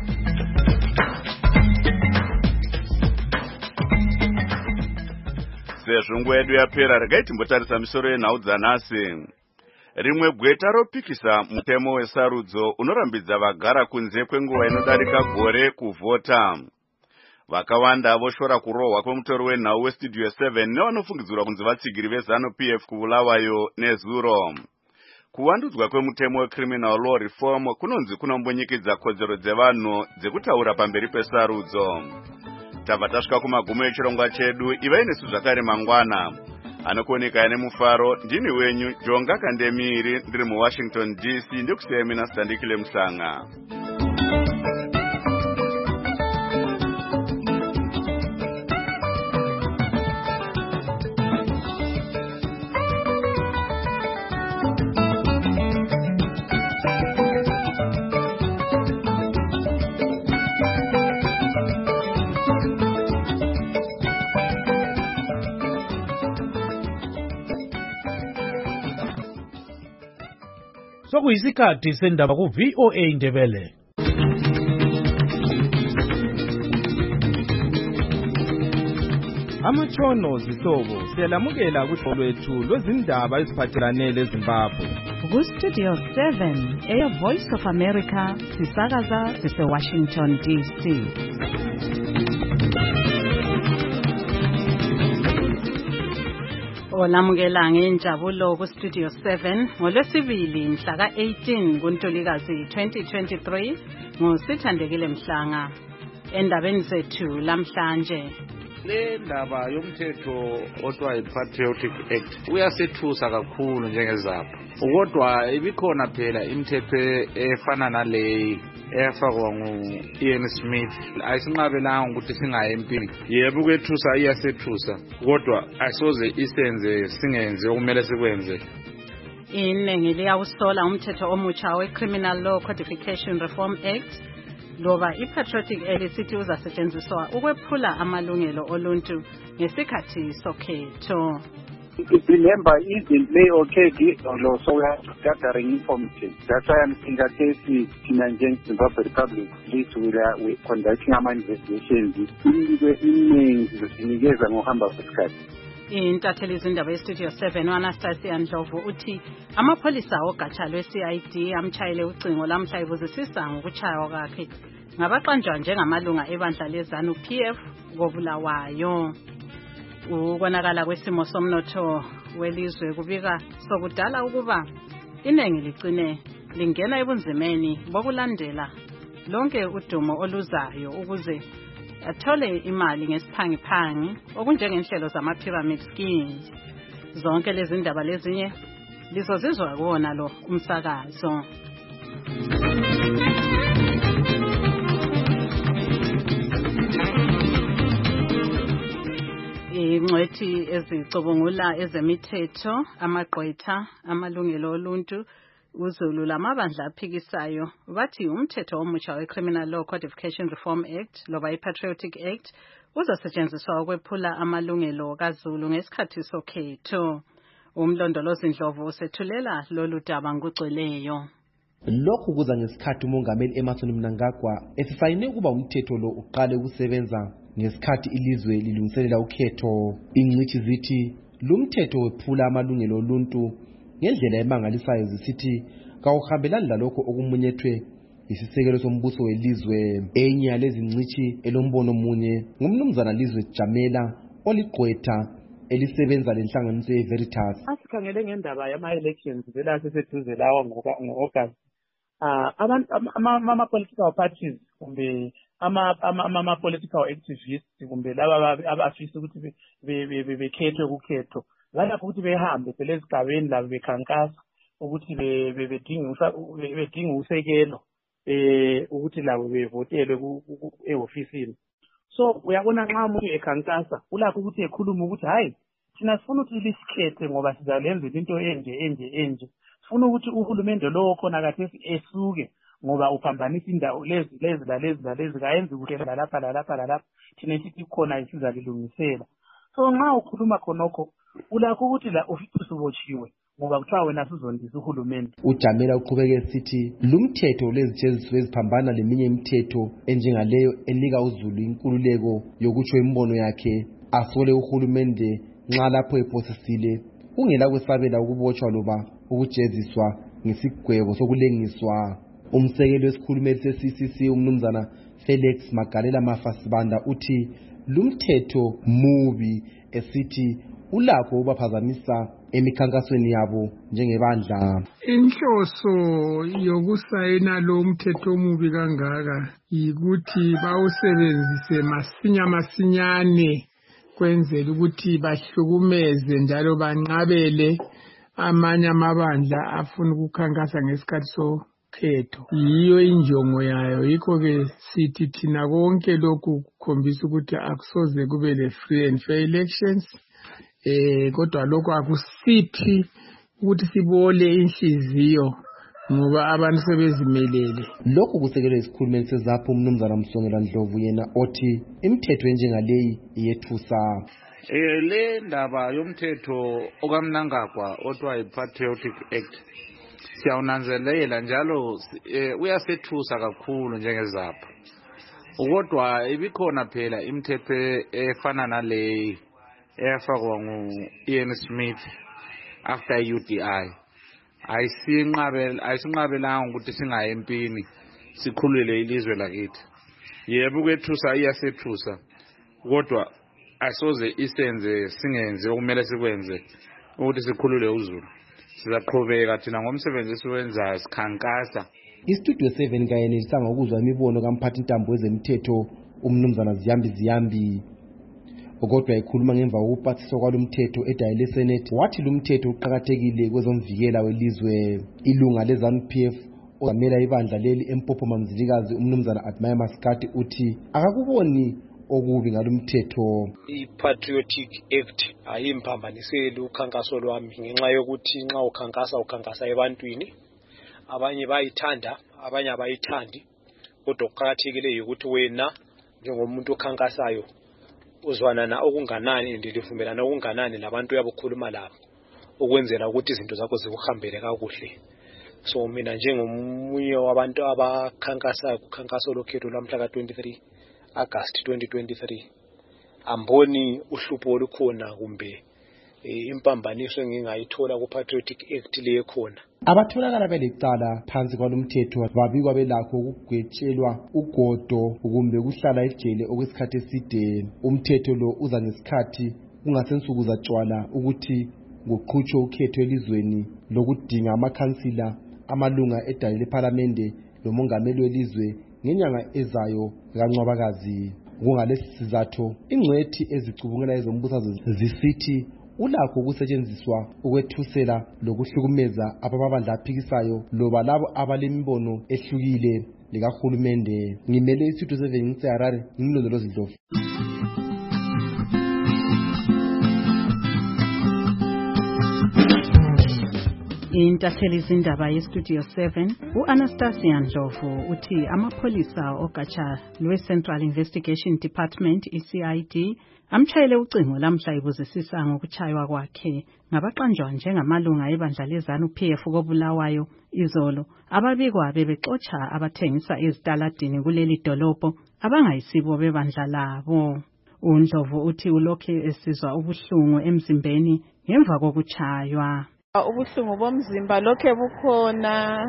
Sezvo nguva yedu yapera, regai timbotarisa misoro yenhau dzanhasi. Rimwe gweta ropikisa mutemo wesarudzo unorambidza vagara kunze kwenguva inodarika gore kuvhota. Vakawanda voshora kurohwa kwemutori wenhau westudio seven nevanofungidzirwa kunzi vatsigiri vezanu P F kuBulawayo nezuro. Kuvandudzwa kwemutemo wecriminal law reform kunonzi kunombonyikidza kodzero dzevanhu dzekutaura pamberi pesarudzo. tabva tasvika kumagumo echirongwa chedu. Ivai nesu zvakare mangwana. Anokuoneka nemufaro ndini wenyu Jonga Kandemiri ndiri muWashington D C ndikusiyai mina Sandikile Musanga. Sokuyisikhathi sendaba ku V O A Ndebele. Amatshono zihlobo siyalamukela kuhlelo lwethu lwezindaba eziphathelane leZimbabwe. Ku Studio seven, Air Voice of America, sisakaza sise Washington D C. Olamukela ngenjabulo ku Studio seven ngolwesibili mhla ka eighteen kuNtulikazi twenty twenty-three ngusithandekile Mhlanga. Endabeni zethu lamhlanje, le ndaba yomthetho othiwa yi-Patriotic Act uyasethusa kakhulu njengezapha, kodwa ibikhona phela imithetho efana naleyi eyafakwa ngu-Ian Smith ayisinqabelanga ukuthi singaye empini. Yebo ukwethusa iyasethusa, kodwa asoze isenze singenze okumele sikwenze. Iningi liyawusola umthetho omutsha we-Criminal Law Codification Reform Act loba i-Patriotic Act sithi uzasetshenziswa ukwephula amalungelo oluntu ngesikhathi sokhetho. Remember, even play okay, so we have to gathering information. That's why I'm thinking that the Nigerian Zimbabwe Republic police will we conducting our investigations. In the ngohamba kwesikhathi. Intatheli izindaba ye-Studio seven u-Anastasia Ndlovu uthi amapholisa ogatsha lwe-C I D amtshayele ucingo lamhla ebuzisisa ngokutshaywa kwakhe ngabaqanjwa njengamalunga ebandla lezanu P F kobulawayo. Ukonakala kwesimo somnotho welizwe kubika sokudala ukuba inengi ligcine lingena ebunzimeni bokulandela lonke udumo oluzayo ukuze athole imali ngesiphangiphangi okunjengenhlelo zama-pyramid schemes. Zonke lezi ndaba lezinye lizozizwa kuwona lo umsakazo. Ingcwethi ezicubungula ezemithetho, amagqwetha, amalungelo oluntu, uZulu lamabandla aphikisayo bathi umthetho omutsha we-Criminal Law Codification Reform Act loba i-Patriotic Act uzasetshenziswa ukwephula amalungelo kaZulu ngesikhathi sokhetho. Umlondolozi Ndlovu usethulela lolu daba ngokugcweleyo. Lokhu kuza ngesikhathi uMongameli Emmerson Mnangagwa esifayine ukuba umthetho lo uqale ukusebenza ngesikhathi ilizwe lilungiselela ukhetho. Ingcithi zithi lumthetho wephula amalungelo oluntu ngendlela emangalisayo zisithi kawuhambelani lalokho okumunyethwe isisekelo sombuso welizwe. Enye yalezi ngcithi elombono munye ngumnumzana Lizwe Jamela oligqwetha elisebenza lenhlanganiso yeVeritas. Asikhangele ngendaba yama-elections vela seseduze lawa ngo-August. Ah, abantu ama-political parties kumbe ama-political activists kumbe laba abafisa ukuthi bekhethwe kukhetho balapho ukuthi behambe phela ezigabeni labo bekhankasa ukuthi bedinga usekelo eh ukuthi labo bevotelwe e-ofisini. So uyabona nxa umuntu ekhankasa ulakho ukuthi ekhuluma ukuthi hayi thina sifuna ukuthi lisikhethe ngoba sizalenza into enje enje enje. Sifuna ukuthi uhulumende lo khona kathesi esuke ngoba uphambanisa indawo lezi lezi lalezi lalezi kayenzi ukuthi lapha lapha lapha thina sithi khona isizalilungisela. So nxa ukhuluma khonokho ulakho ukuthi la ofisi ubotshiwe ngoba kuthiwa wena sizondisa uhulumende. uJamela uqhubeke esithi lumthetho lezijeziso eziphambana leminye imithetho enjengaleyo enika uZulu inkululeko yokutsho imbono yakhe asole uhulumende nxa lapho ephosisile ungela kwesabela ukubotshwa loba ukujeziswa ngesigwebo sokulengiswa. Umsekeli wesikhulumeli se-C C C umnumzana Felix Magalela Mafasibanda uthi lumthetho mubi esithi ulakho ubaphazamisa emikhankasweni yabo njengebandla. Inhloso yokusayina lo mthetho omubi kangaka yikuthi bawusebenzise masinya masinyane kwenzela ukuthi bahlukumeze njalo banqabele amanye amabandla afuna ukukhankasa ngesikhathi sokhetho. Yiyo injongo yayo, yikho-ke sithi thina konke lokhu kukhombisa ukuthi akusoze kube le free and fair elections. Eh kodwa lokho akusithi ukuthi sibole inhliziyo ngoba abantu sebezimelele. Lokhu kusekelwe isikhulumeli sezapho umnumzana Msongela Ndlovu yena othi imithetho enjengaleyi iyethusa. Eh le ndaba yomthetho okamnangagwa othiwa yi-Patriotic Act siyawunanzelela njalo uyasethusa kakhulu njengezapho. Kodwa ibikhona phela imithetho efana naleyi eyafakwa ngu-Ian Smith after U D I. Ayisinqabela ayisinqabelanga ukuthi singaye empini sikhulule ilizwe lakithi. Yebo kwethusa iyasethusa kodwa asoze isenze singenze okumele sikwenze ukuthi sikhulule uZulu. Sizaqhubeka thina ngomsebenzi esiwenzayo sikhankasa. Istudio seven kayenelisanga ukuzwa imibono kamphathi intambo wezemthetho umnumzana Ziyambi Ziyambi. Kodwa ikhuluma ngemva kokuphathiswa kwalomthetho edayile Senate wathi lumthetho uqhakathekile kwezomvikela welizwe. Ilunga leZANU P F ogamela ibandla leli eMpopo Mamzilikazi umnumzana Admire Maskati uthi akakuboni okubi ngalomthetho. I-Patriotic Act ayimphambaniseli ukhankaso lwami ngenxa yokuthi nxa ukhankasa ukhankasa ebantwini abanye bayithanda abanye abayithandi kodwa kuqhakathekile ukuthi wena njengomuntu okhankasayo uzwana na okunganani ndilivumelana okunganani labantu yabokhuluma labo ukwenzela ukuthi izinto zakho zikuhambele kakuhle. So mina njengomunye wabantu abakhankasa ukhankaso lokhetho lamhla ka twenty-three August twenty twenty-three amboni uhlupho olukhona kumbe impambaniso engingayithola ku Patriotic Act le khona. Abatholakala belecala phansi kwalomthetho babikwa belakho ukugwetshelwa ugodo kumbe kuhlala ejele okwesikhathi eside. Umthetho lo uza ngesikhathi kungasensuku zatshwala ukuthi kuqhutshwe ukhetho elizweni lokudinga amakhansila amalunga edale leParliament lomongameli welizwe ngenyanga ezayo kaNcwabakazi. Kungalesi sizatho ingcwethi ezicubungela ezombusazo zisithi ulakho ukusetshenziswa ukwethusela lokuhlukumeza ababandla aphikisayo loba labo abalemibono ehlukile likahulumende. Ngimele iStudio seven ngiseHarare ngimlondolozi Ndlovu. Intatheli izindaba yeStudio seven u-Anastasia Ndlovu uthi amapholisa ogatsha lwe-Central Investigation Department i C I D amtshayele ucingo lamhla ibuzisisa ngokuchaywa kwakhe ngabaqanjwa njengamalunga ebandla leZANU P F kobulawayo izolo ababikwa bebexotsha abathengisa ezitaladini kuleli dolobho abangayisibo bebandla labo. uNdlovu uthi ulokhe esizwa ubuhlungu emzimbeni ngemva kokuchaywa. Ubuhlungu bomzimba lokhe bukhona,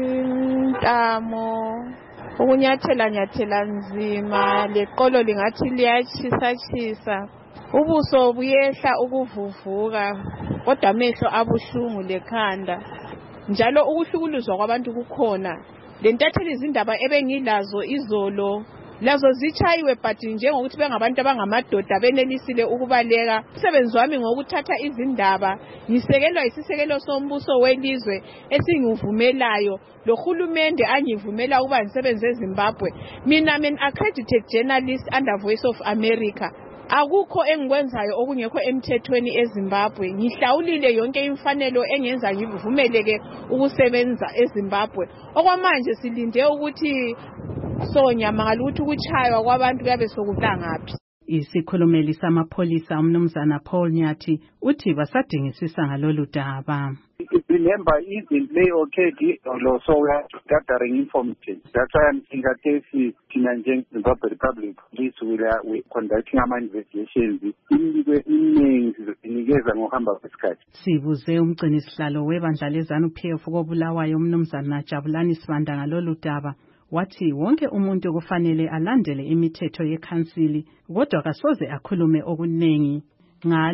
intamo, ukunyathela nyathela nzima, leqolo lingathi liyachisa chisa, ubuso buyehla ukuvuvuka, kodwa amehlo abuhlungu lekhanda. Njalo ukuhlukuluzwa kwabantu kukhona. Lentatheli izindaba ebengilazo izolo lazo zichayiwe but njengokuthi bengabantu abangamadoda benelisile ukubaleka. Umsebenzi wami ngokuthatha izindaba ngisekelwa isisekelo sombuso welizwe esingivumelayo lo hulumende angivumela ukuba ngisebenze eZimbabwe. Mina an accredited journalist under Voice of America. Akukho engikwenzayo okungekho emthethweni eZimbabwe. Ngihlawulile yonke imfanelo engenza ngivumeleke ukusebenza eZimbabwe. Okwamanje silinde ukuthi Sonya mangaluthi ukuchaywa kwabantu kuyabe sokudangaphi. Isikhulumeli samapholisa umnumzana Paul Nyathi uthi basadingisisa ngalolu daba. Remember, even play okay, so we are gathering information. That's why I'm saying that if Tinanjeng Zimbabwe Republic Police will we conducting our investigations in the evenings inigeza ngohamba kwesikhathi. Sibuze umgcinisihlalo webandla leZANU P F kobulawayo umnumzana Jabulani Sibanda ngalolu daba. Wathi wonke umuntu kufanele alandele imithetho yekhansili kodwa kasoze akhulume okunengi ngalo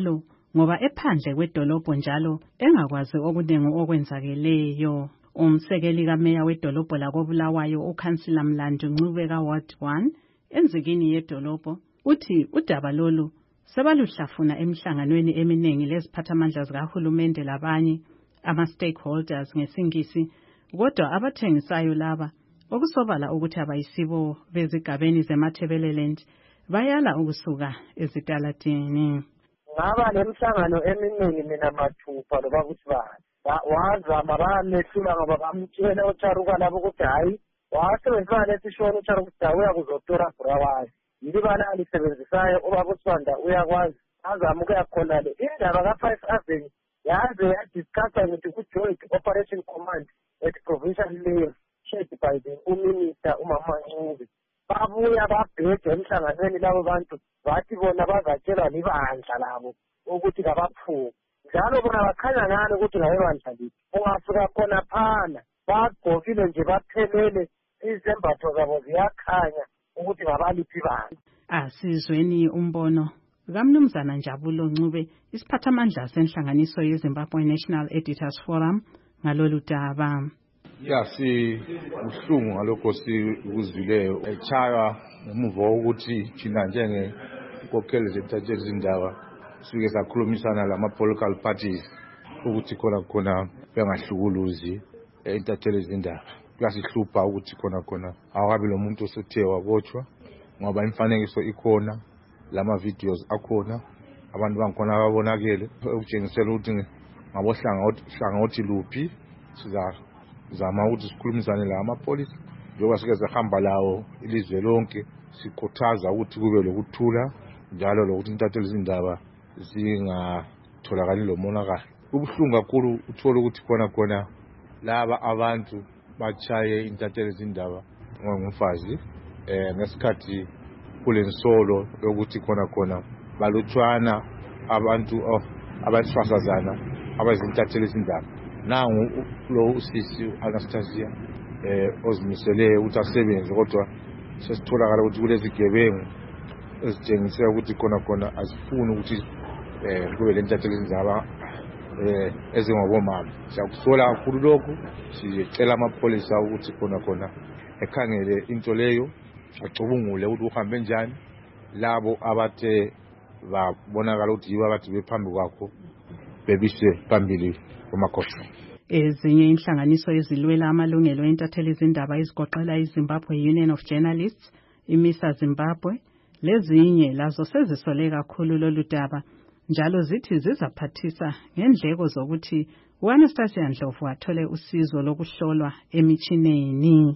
ngoba ephandle kwedolobho njalo engakwazi okuningi okwenzakeleyo. Umsekeli kameya wedolobho lakoBulawayo uKhansila Mlandu Ncubeka Ward one enzikini yedolobho uthi udaba lolu sebaluhlafuna emihlanganweni eminingi leziphathamandla zikahulumende labanye ama-stakeholders ngesingisi, kodwa abathengisayo laba okusobala ukuthi abayisibo bezigabeni zeMathebeleland bayala ukusuka ezitaladini. Ngaba nemhlangano eminingi mina mathupha loba kuthi bani wazama bamehlula ngoba bamtshela uCharuka labo ukuthi hayi wasebenzisa lesishona uCharuka ukuthi uya kuzotora Bulawayo yili bala alisebenzisayo ubaba uSibanda uyakwazi azama ukuya khona le indaba ka-Five Avenue yaze yadiscussa ukuthi ku-Joint Operation Command at provincial level chaired by the Minister uMama Ncube. Babuya babheja emhlanganweni labo bantu bathi bona bazatshelwa libandla labo ukuthi kabaphume njalo bona bakhanya ngani ukuthi ngayebandla lithi ungafika khona phana bagqokile nje baphelele izembatho zabo ziyakhanya ukuthi ngabaliphi bantu. Asizweni umbono kaMnumzana Njabulo Ncube isiphathamandla senhlanganiso yeZimbabwe National Editors Forum ngalolu daba. Ya si uhlungu ngalokho sikuzwileyo echaya ngemuva ukuthi thina njenge inkokheli zethatshela izindaba sike sakhulumisana lama political parties ukuthi khona khona bengahlukuluzi intatheli izindaba. Kuyasihlupha ukuthi khona khona awakabi lo muntu osuthe wabotshwa ngoba imfanekiso ikhona, lama videos akhona, abantu bangikhona ababonakele ukutshengisela ukuthi ngabohlanga othi luphi. Siza zama ukuthi sikhulumisane la amapolisi njengoba sike sahamba lawo ilizwe lonke sikhuthaza ukuthi kube lokuthula njalo lokuthi intatheli izindaba zingatholakali lo monakalo. Kubuhlungu kakhulu uthola ukuthi khona khona laba abantu bachaye intatheli izindaba ngumfazi eh ngesikhathi kulensolo yokuthi khona khona balutshwana abantu abasifazana abazintatheli izindaba. Nangu lo usisi Anastasia eh ozimisele ukuthi asebenze kodwa sesitholakala ukuthi kulezi gebengu ezitshengisa ukuthi khona khona azifuni ukuthi eh kube lentatheli izindaba eh ezingobomama. Siyakusola kakhulu lokho, sicela amapolisa ukuthi khona khona ekhangele into leyo acubungule ukuthi uhambe njani, labo abathe babonakala ukuthi yibo abathi bephambi kwakho bebise phambili kumakhosi. Ezinye inhlanganiso ezilwela amalungelo entatheli izindaba ezigoqela iZimbabwe Union of Journalists, iMISA Zimbabwe, lezinye lazo sezisole kakhulu lolu daba njalo zithi zizaphathisa ngendleko zokuthi uAnastasia Ndlovu athole usizo lokuhlolwa emichineni.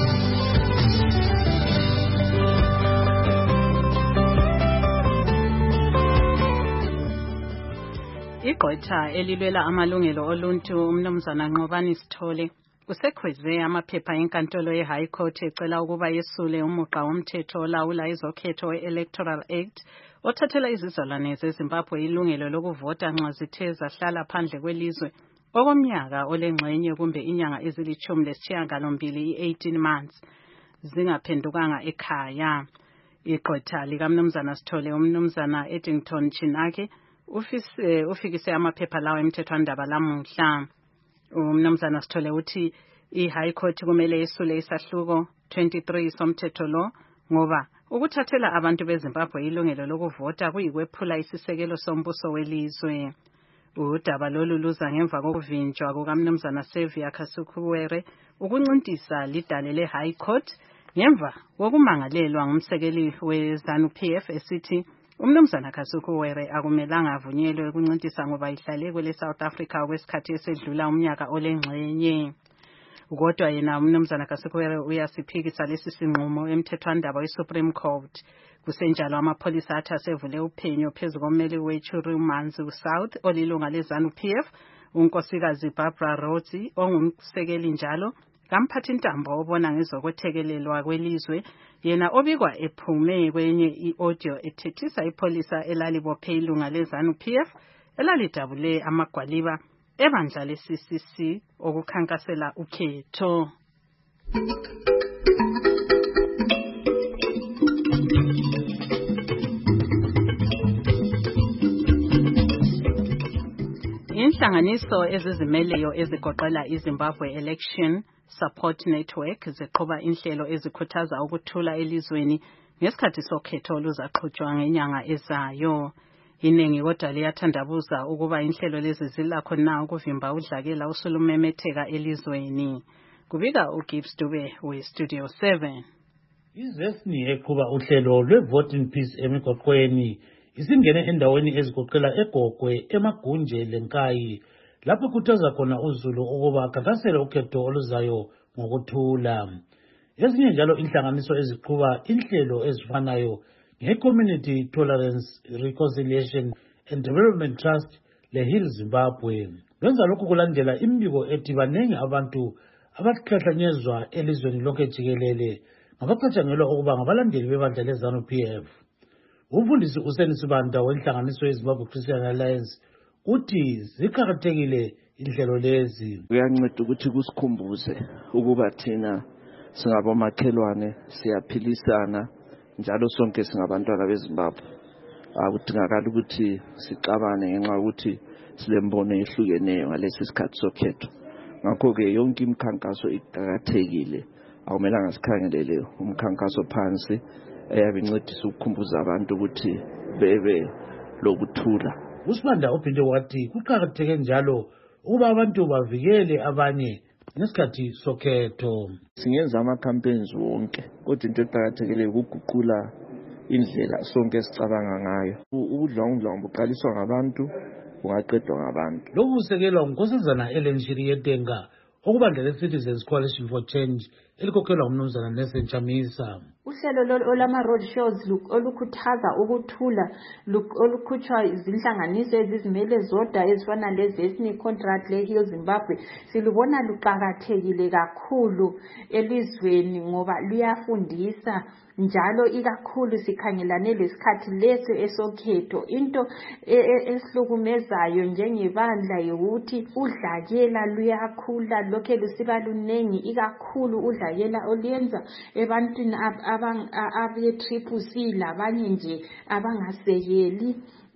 Igqwetha elilwela amalungelo oluntu uMnumzana Nqobani Sithole usekhweze amaphepha enkantolo ye-High Court ecela ukuba yesule umuqa womthetho olawula izokhetho we-Electoral Act othathela izizalwane zeZimbabwe ilungelo lokuvota nxa zithe zahlala phandle kwelizwe okomnyaka olengxenye kumbe inyanga ezilithumi lesishiyagalombili i-eighteen months zingaphendukanga ekhaya. Igqwetha likaMnumzana Sithole uMnumzana Eddington Chinake ufise ufikise amaphepha lawo emthethwandaba lamuhla. Umnumzana Sithole uthi i-High Court kumele isule isahluko twenty-three somthetho lo ngoba ukuthathela abantu beZimbabwe ilungelo lokuvota kuyikwephula isisekelo sombuso welizwe. Udaba lolu luza ngemva kokuvinjwa kukaMnumzana Xavier Kasukuwere ukuncintisa lidale le-High Court ngemva kokumangalelwa ngumsekeli we-ZANU-P F esithi uMnumzana Kasukuwere akumelanga avunyelwe ukuncintisa ngoba ihlale kwele South Africa kwesikhathi esedlula umnyaka olengxenye. Kodwa yena uMnumzana Kasukuwere uyasiphikisa lesi sinqumo emthethwandaba weSupreme Court. Kusenjalo amapholisa athi asevule uphenyo phezu kommeli weChuru Manzi South olilunga leZANU-P F unkosikazi Barbara Rhodes ongumsekeli njalo kamphathi intambo obona ngezokwethekelelwa kwelizwe yena obikwa ephume kwenye i-audio ethethisa ipolisa elalibophe ilunga leZANU-P F elalidabule amagwaliba ebandla le-C C C okukhankasela ukhetho. Inhlanganiso ezizimeleyo ezigoqela iZimbabwe Election Support Network ziqhuba inhlelo ezikhuthaza ukuthula elizweni ngesikhathi sokhetho oluzaqhutshwa ngenyanga ezayo. Iningi kodwa liyathandabuza ukuba inhlelo lezi zilakho na ukuvimba udlakela usulumemetheka elizweni. Kubika uGibbs Dube we-Studio seven. IZESNI eqhuba uhlelo lwe-Vote in Peace emigoqweni isingene endaweni ezigoqela eGogwe, eMagunje leNkayi lapho kukhuthaza khona uZulu ukuba akhankasele ukhetho oluzayo ngokuthula. Ezinye njalo inhlanganiso eziqhuba inhlelo ezifanayo nge-Community Tolerance, Reconciliation and Development Trust le-Heal Zimbabwe. Benza lokhu kulandela imbiko ethi banengi abantu abahlahlanyezwa elizweni lonke jikelele ngabacatshangelwa ukuba ngabalandeli bebandla le-ZANU P F. Umfundisi uSeni Sibanda wenhlanganiso yeZimbabwe Christian Alliance uthi ziqhakathekile inhlelo lezi. Kuyanceda ukuthi kusikhumbuze ukuba thina singabomakhelwane siyaphilisana njalo sonke singabantwana beZimbabwe. Akudingakala ukuthi sixabane ngenxa yokuthi silembono ehlukeneyo ngalesi sikhathi sokhetho. Ngakho-ke yonke imikhankaso iqhakathekile, akumelanga sikhangelele umkhankaso phansi eyabe incedisa ukukhumbuza abantu ukuthi bebe lokuthula. uSibanda uphinde wathi kuqhakatheke njalo ukuba abantu bavikele abanye ngesikhathi sokhetho. Singenza ama-campaigns wonke, kodwa into eqhakathekile ukuguqula indlela sonke esicabanga ngayo. Ubudlwangudlwangu buqaliswa ngabantu bungaqedwa ngabantu. Lokhu kusekelwa nguNkosazana Ellen Shiriyetenga okubandla le-Citizens Coalition for Change elikhokhelwa ngumnumzana Nelson Chamisa. Uhlelo olama-road shows olukhuthaza ukuthula olukhutshwa izinhlanganiso ezizimele zodwa ezifana le-ZESNI contract le-Heal Zimbabwe silubona luqakathekile kakhulu elizweni ngoba luyafundisa njalo ikakhulu sikhangelane lesikhathi leso esokhetho. Into esihlukumezayo njengebandla yokuthi udlakela luyakhula lokhe lusiba lunengi, ikakhulu udlakela oluyenza ebantwini abe-Triple C labanye nje abangasekeli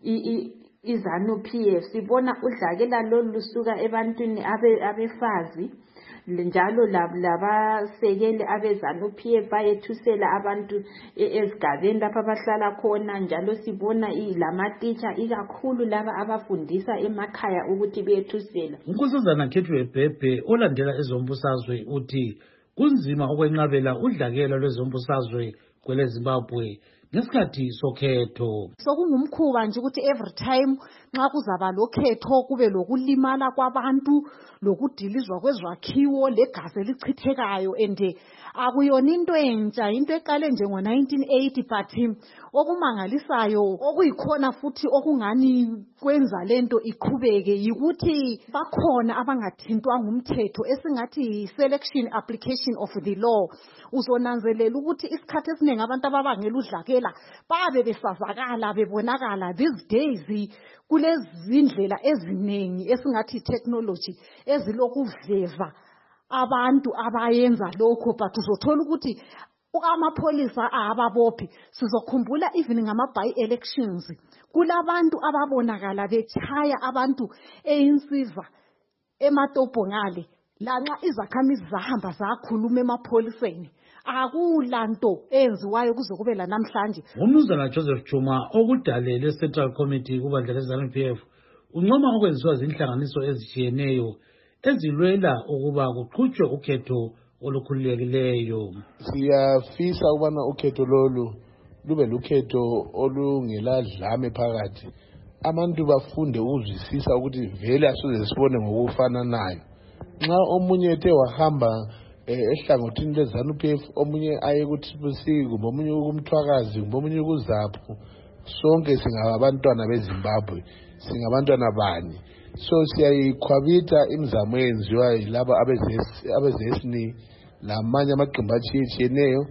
iZANU P F. Sibona udlakela lolu lusuka ebantwini abefazi njalo labasekeli abeZANU P F bayethusela abantu ezigabeni lapha abahlala khona. Njalo sibona lamatitsha ikakhulu laba abafundisa emakhaya ukuthi beyethusela. uNkosazana Khethwe Bhebhe olandela ezombusazwe uthi kunzima ukwenqabela udlakela lwezombusazwe kwele Zimbabwe ngesikhathi sokhetho. Sokungumkhuba nje ukuthi every time nxa kuzaba lokhetho kube lokulimala kwabantu, lokudilizwa kwezakhiwo legazi elichithekayo, and akuyona into entsha, into eqale nje ngo nineteen eighty, but okumangalisayo okuyikhona futhi okungani kwenza lento iqhubeke yikuthi bakhona abangathintwa ngumthetho esingathi selection application of the law. Uzonanzelela ukuthi isikhathi esiningi abantu ababangela udlakela babe besazakala bebonakala. These days kulezindlela eziningi esingathi technology ezilokuveza abantu abayenza lokho, but uzothola ukuthi amapholisa ababophi. Sizokhumbula even ngama-by elections kulabantu ababonakala bechaya abantu einsizwa eMatopo ngale lanxa izakhamizi zahamba zakhuluma emapholiseni. Akulanto enziwayo kuze kube la namhlanje. Umnumzana Joseph Chuma okudale le-Central Committee kubandla le-ZANU P F uncoma okwenziwa zinhlanganiso ezitshiyeneyo ezilwela ukuba kuqhutshwe ukhetho olukhululekileyo. Siyafisa ukubana ukhetho lolu lube lukhetho olungela dlame phakathi. Abantu bafunde ukuzwisisa ukuthi vele asoze sibone ngokufananayo. Nxa omunye ethe wahamba ehlangothini le-ZANU P F, omunye aye ku-Triple C, kumbe omunye kumthwakazi, kumbe omunye kuZAPU, sonke singabantwana beZimbabwe, singabantwana banye. So siyayikhwabitha imizamo eyenziwa yilaba abeZESNI lamanye amaqembu atshiyeneyo.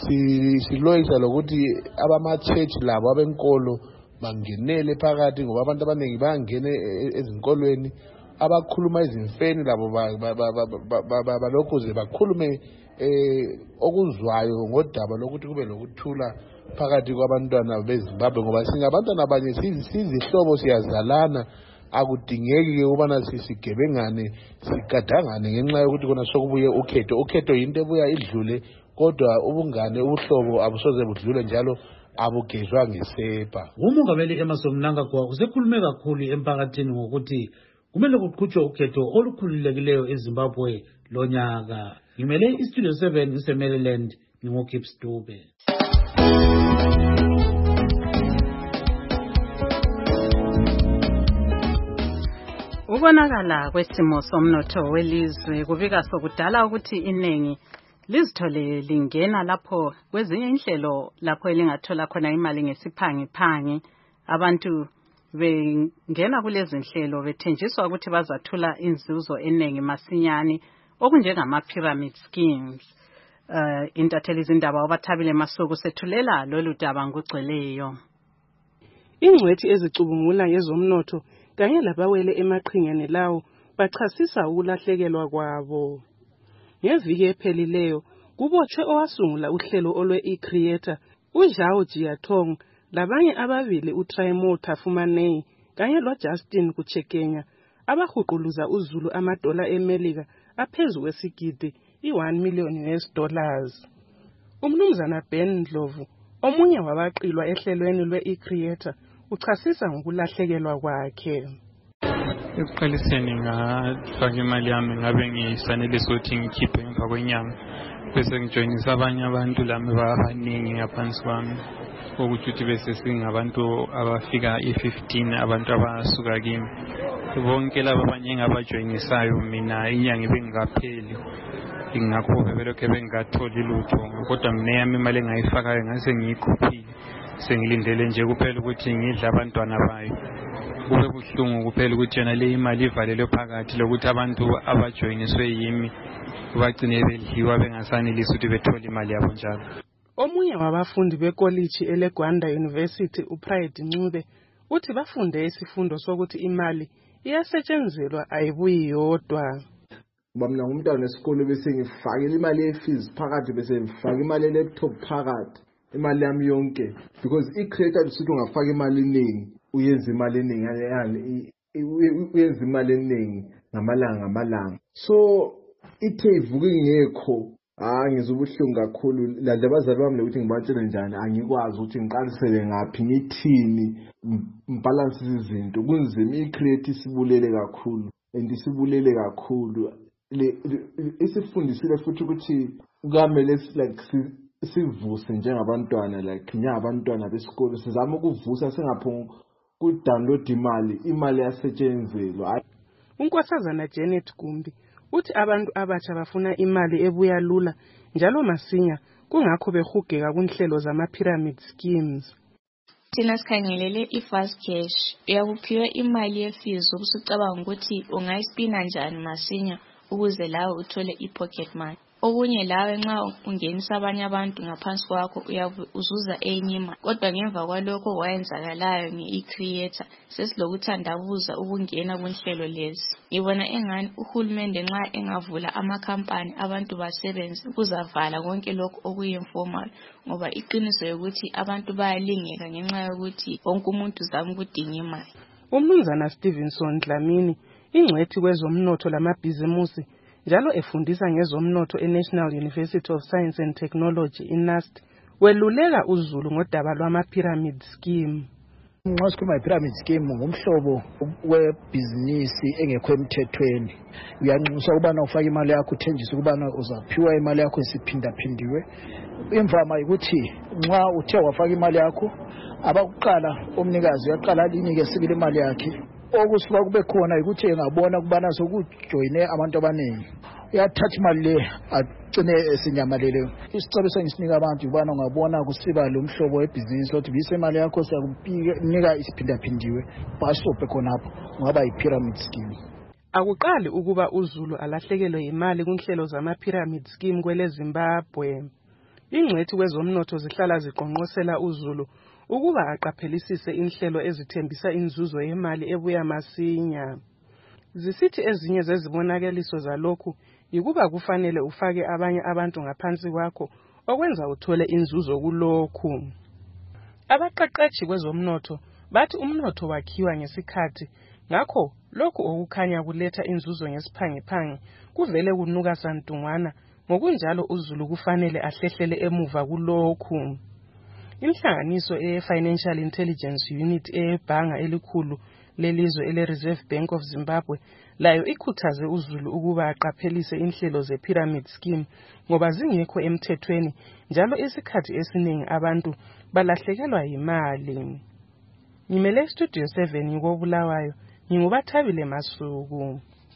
Siloyisa lokuthi abama-church labo abenkolo bangenele phakathi ngoba abantu abaningi bayangena ezinkolweni. Abakhuluma izimfeni labo balokhu ze bakhulume okuzwayo ngodaba lokuthi kube lokuthula phakathi kwabantwana beZimbabwe ngoba singabantwana abanye sizihlobo siyazalana akudingeki-ke ukubana sigebengane sigadangane ngenxa yokuthi kona sokubuye ukhetho. Ukhetho yinto ebuya idlule, kodwa ubungane ubuhlobo abusoze budlule njalo abugezwa ngesepa. Umongameli Emmerson Mnangagwa usekhulume kakhulu emphakathini ngokuthi kumele kuqhutshwe ukhetho olukhululekileyo eZimbabwe lonyaka. Ngimele iStudio seven ngise-Maryland, nginguGibbs Dube. Ukonakala kwesimo somnotho welizwe kubika sokudala ukuthi iningi lizithole lingena lapho kwezinye inhlelo lapho elingathola khona imali ngesiphangiphangi. Abantu bengena kulezi inhlelo bethenjiswa ukuthi bazathola inzuzo eningi masinyane okunjengama pyramid schemes. Uh, intatheli izindaba obathabile Masuku sethulela lolu daba ngugcweleyo. Ingcwethi ezicubungula ngezomnotho kanye labawele emaqhingeni lawo bachasisa ukulahlekelwa kwabo. Ngeviki ephelileyo kubotshwe owasungula uhlelo olwe e-creator uJao Jiatong labanye ababili uTraimota Fumanei kanye loJustin Kuchekenya abahuquluza uZulu amadola eMelika aphezu kwesigidi i-one million U S dollars. Umnumzana Ben Ndlovu omunye wabaqilwa ehlelweni lwe-e-creator uchasisa ngokulahlekelwa kwakhe. Ekuqaliseni ngafaka imali yami ngabe ngisanelisa ukuthi ngikhiphe emva kwenyanga bese ngijoyinisa abanye abantu lami babaningi ngaphansi kwami ukuthi bese singabantu abafika i-fifteen abantu abasuka kimi. Bonke laba abanye ngabajoyinisayo mina inyanga ibingapheli ingakho belokho bengatholi lutho, kodwa mina yami imali engayifakayo ngase ngiyikhuphile sengilindele nje kuphela ukuthi ngidla abantwana bayo. Kube buhlungu kuphela ukuthi yona le imali ivalelwe phakathi lokuthi abantu abajoyiniswe yimi bagcine bedliwa bengasanelisi ukuthi bethole imali yabo njalo. Omunye wabafundi bekoliji eLegwanda University uPride Ncube uthi bafunde isifundo sokuthi imali iyasetshenzelwa ayibuyi yodwa. Bamna umntwana esikole bese ngifakile imali ye-fees phakathi bese ngifaka imali ye-laptop phakathi imali yami yonke because i-creator lisuthi ungafaka imali eningi uyenza imali eningi yani uyenza imali eningi ngamalanga ngamalanga. So ithe ivuka ingekho ah ngizobuhlungu kakhulu la abazali bami ukuthi ngibatshele njani angikwazi ukuthi ngiqalisele ngaphi ngithini imbalance izinto kunzima. I-creator isibulele kakhulu and isibulele kakhulu le isifundisile futhi ukuthi kumele like sivuse njengabantwana like njengabantwana besikole sizama ukuvusa singaphonga ku-download imali imali yasetshenzelwa. Unkosazana Janet Gumbi uthi abantu abatsha bafuna imali ebuya lula njalo masinya kungakho behugeka kunhlelo zama-pyramid schemes. Thina sikhangelele i-fast cash uyakuphiwa imali ye-fees ubusucabanga ukuthi ungayispina njani masinya ukuze lawe uthole i-pocket money. Okunye lawe nxa ungenisa abanye abantu ngaphansi kwakho uzuza enye imali, kodwa ngemva kwalokho wayenzakalayo nge-e-creator sesilokuthandabuza ukungena kunhlelo lezi. Ngibona engani uhulumende nxa engavula amakhampani abantu basebenze kuzavala konke lokho okuyi-informal, ngoba iqiniso yokuthi abantu bayalingeka ngenxa yokuthi wonke umuntu uzama ukudinga imali. Umnumzana Stevenson Dlamini ingcwethi kwezomnotho lamabhizimusi njalo efundisa ngezomnotho eNational University of Science and Technology iNUST weluleka uZulu ngodaba lwama-pyramid scheme. Nxa sikhuluma i-pyramid scheme ngumhlobo webhizinisi engekho emthethweni. Uyanxuswa ukubana ufake imali yakho uthenjiswe ukubana uzaphiwa imali yakho isiphindaphindiwe. Imvama ukuthi nxa uthe wafaka imali yakho abakuqala umnikazi uyaqala alinike sibili imali yakhe. Okusuka kube khona ukuthi engabona kubana sokujoyine abantu abaningi uyathatha imali le agcine esinyamalele. Isicelo sengisinika abantu ubana ungabona kusiba lo mhlobo webhizinisi othi bise imali yakho siyakunika isiphindaphindiwe basophe khonapho ngaba yi-pyramid scheme. Akuqali ukuba uZulu alahlekelwe imali kunhlelo zama-pyramid scheme kwele Zimbabwe. Ingcwethi kwezomnotho zihlala ziqonqosela uZulu ukuba aqaphelisise inhlelo ezithembisa inzuzo yemali ebuya masinya. Zisithi ezinye zezibonakeliso zalokhu yikuba kufanele ufake abanye abantu ngaphansi kwakho okwenza uthole inzuzo kulokhu. Abaqeqeshi kwezomnotho bathi umnotho wakhiwa ngesikhathi Ngakho lokhu okukhanya kuletha inzuzo ngesiphangephange kuvele kunuka santungwana, ngokunjalo uZulu kufanele ahlehlele emuva kulokhu. Inhlanganiso e-Financial Intelligence Unit ebhanga elikhulu lelizwe ele-Reserve Bank of Zimbabwe layo ikhuthaze uZulu ukuba aqaphelise inhlelo ze-pyramid scheme ngoba zingekho emthethweni njalo isikhathi esiningi abantu balahlekelwa yimali. Ngimele Studio seven ngikobulawayo, ngingubathabile Masuku.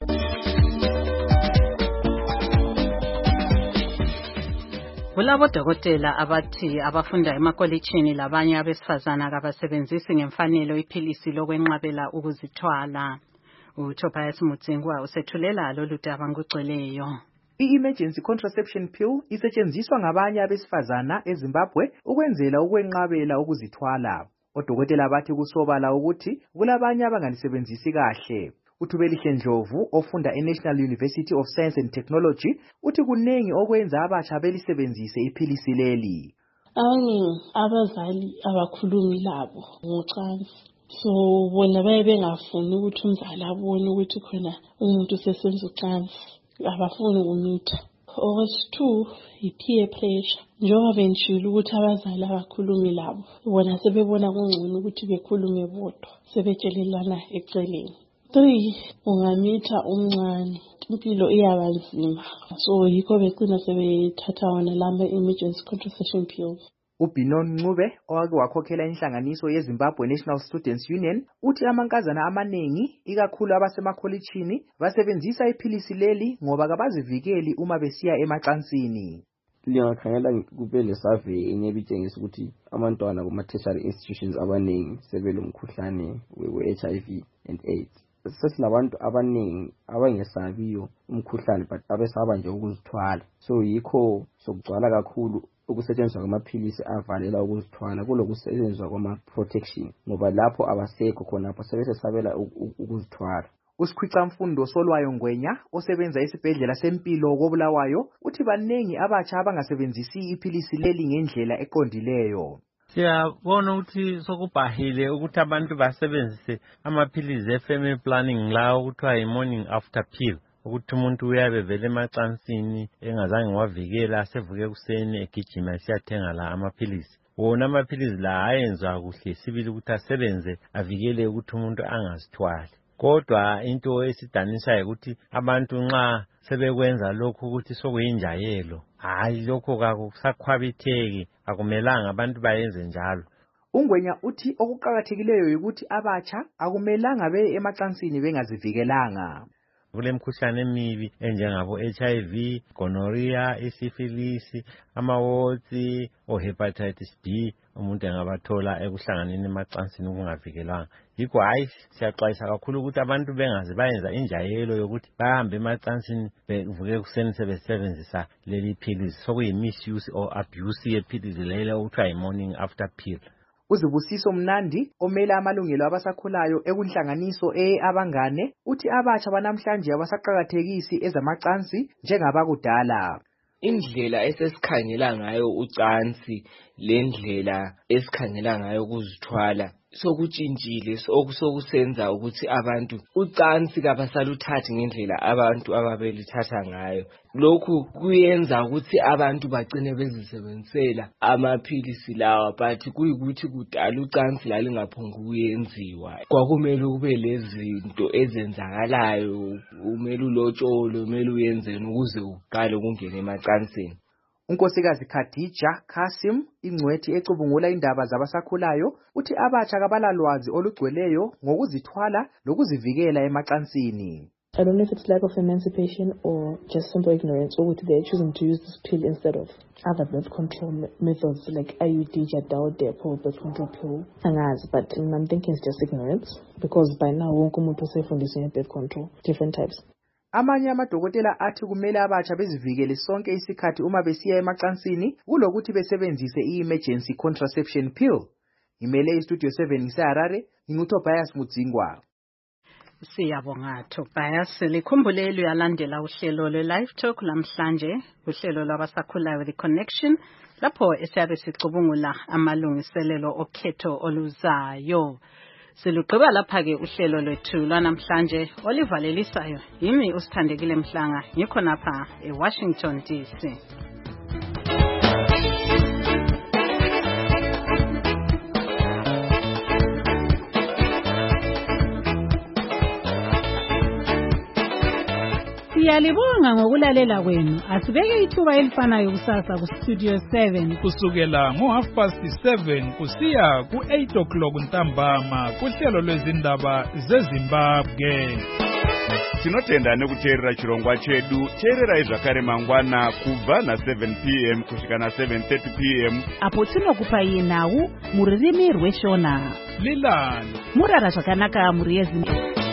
Kulabo dokotela abathi abafunda emakolitshini labanye abesifazana kabasebenzisi ngemfanelo iphilisi lokwenqabela ukuzithwala. uTobias Mutsingwa usethulela lolu daba ngugcweleyo. I-emergency contraception pill isetshenziswa ngabanye abesifazana eZimbabwe ukwenzela ukwenqabela ukuzithwala. Odokotela bathi kusobala ukuthi kulabanye abangalisebenzisi kahle. uThubelihle Ndlovu ofunda eNational University of Science and Technology uthi kunengi okwenza abatsha belisebenzise iphilisi leli. Abaningi abazali abakhulumi labo ngocansi, so bona baye bengafuni ukuthi umzali abone ukuthi khona umuntu usesenza ucansi, abafuni ukumitha. Okwesithu i-peer pressure, njengoba benishilo ukuthi abazali abakhulumi labo, bona sebebona kungcono ukuthi bekhulume bodwa, sebetshelelana eceleni. Three, ungamitha umncane, impilo iyaba nzima, so yikho begcina sebethatha wona lama emergency contraception pills. uBinon Ncube owake wakhokhela inhlanganiso yeZimbabwe National Students Union uthi amankazana amaningi ikakhulu abasemakholitshini basebenzisa iphilisi leli ngoba kabazivikeli uma besiya emacansini. Liyakhangela kube lesurvey enebitshengisa ukuthi abantwana kuma tertiary institutions abaningi sebelomkhuhlane we-H I V and AIDS. Sesilabantu abaningi abangesabiyo umkhuhlane but abesaba nje ukuzithwala, so yikho sokugcwala kakhulu ukusetshenziswa kwamaphilisi avalela ukuzithwala kulokusetshenziswa kwama-protection ngoba lapho abasekho khonapho sebesesabela ukuzithwala. uSikhwicamfundo Solwayo Ngwenya osebenza esibhedlela sempilo koBulawayo uthi baningi abatsha abangasebenzisi iphilisi leli ngendlela eqondileyo. Siyabona ukuthi sokubhahile ukuthi abantu basebenzise amaphilisi e-family planning lawo kuthiwa yi-morning after pill, ukuthi umuntu uyabe vele emacansini engazange wavikela asevuke ekuseni egijima esiyathenga la amaphilisi. Wona amaphilisi la ayenzwa kuhle sibili ukuthi asebenze avikele ukuthi umuntu angazithwali. Kodwa into esidanisha ukuthi abantu nxa sebekwenza lokhu ukuthi sokuyinjayelo, hayi lokho kakusakhwabitheki, akumelanga abantu bayenze njalo. uNgwenya uthi okuqhakathekileyo ukuthi abatsha akumelanga beye emacansini bengazivikelanga. Kulemkhuhlane emibi enjengabo H I V, gonorrhea, isifilisi, amawotsi, o hepatitis B, umuntu engabathola ekuhlanganeni emacansini kungavikelanga. Yikho hayi siyaxwayisa kakhulu ukuthi abantu bengaze bayenza injayelo yokuthi bahambe emacansini bevuke ekuseni sebesebenzisa leli philisi. Sokuyi misuse or abuse yephilisi leli okuthiwa yi-morning after pill. uZibusiso Mnandi omela amalungelo abasakhulayo ekunhlanganiso e-Abangane uthi abatsha banamhlanje abasaqhakathekisi ezamacansi njengabakudala. Indlela esesikhangela ngayo ucansi lendlela esikhangela ngayo ukuzithwala sokutshintshile, sokusenza ukuthi abantu ucansi kabasaluthathi ngendlela abantu ababelithatha ngayo. Lokhu kuyenza ukuthi abantu bagcine bezisebenzisela amaphilisi lawa, but kuyikuthi kudala ucansi lalingaphonga kuyenziwa. Kwakumele kube lezinto ezenzakalayo, umele ulotsholo, umele uyenzeni ukuze uqale ukungena emacansini. uNkosikazi Khadija Kasim ingcwethi ecubungula indaba zabasakhulayo uthi abatsha kabalalwazi olugcweleyo ngokuzithwala lokuzivikela emacansini. I don't know if it's lack of emancipation or just simple ignorance, or they're choosing to use this pill instead of other birth control methods like I U D, Jadao, Depo, birth control pill. Angazi, but I'm thinking it's just ignorance because by now wonke umuntu usefundiswa birth control, different types. Amanye amadokotela athi kumele abatsha bezivikele sonke isikhathi uma besiya emacansini kulokuthi besebenzise i-emergency contraception pill. Ngimele iStudio seven ngiseHarare, nginguTobias Mutsingwa. Siyabonga Tobias. Likhumbule luyalandela uhlelo lwe-Live Talk lamhlanje, uhlelo lwabasakhulayo The Connection, lapho esiyabe sicubungula amalungiselelo okhetho oluzayo. Silugqiba lapha-ke uhlelo lwethu lwanamhlanje olivalelisayo yimi uSithandekile Mhlanga ngikhonapha eWashington D C. Siyalibonga ngokulalela kwenu. Asibeke ithuba elifanayo kusasa ku Studio seven kusukela ngo half past seven kusiya ku eight o'clock ntambama kuhlelo lwezindaba zeZimbabwe. Tinotenda nekuteerera chirongwa chedu. Teererai zvakare mangwana kubva na seven p m kusvika na seven thirty p m apo tinokupai nhau mururimi rweshona. Lilani murara zvakanaka muri yeZimbabwe.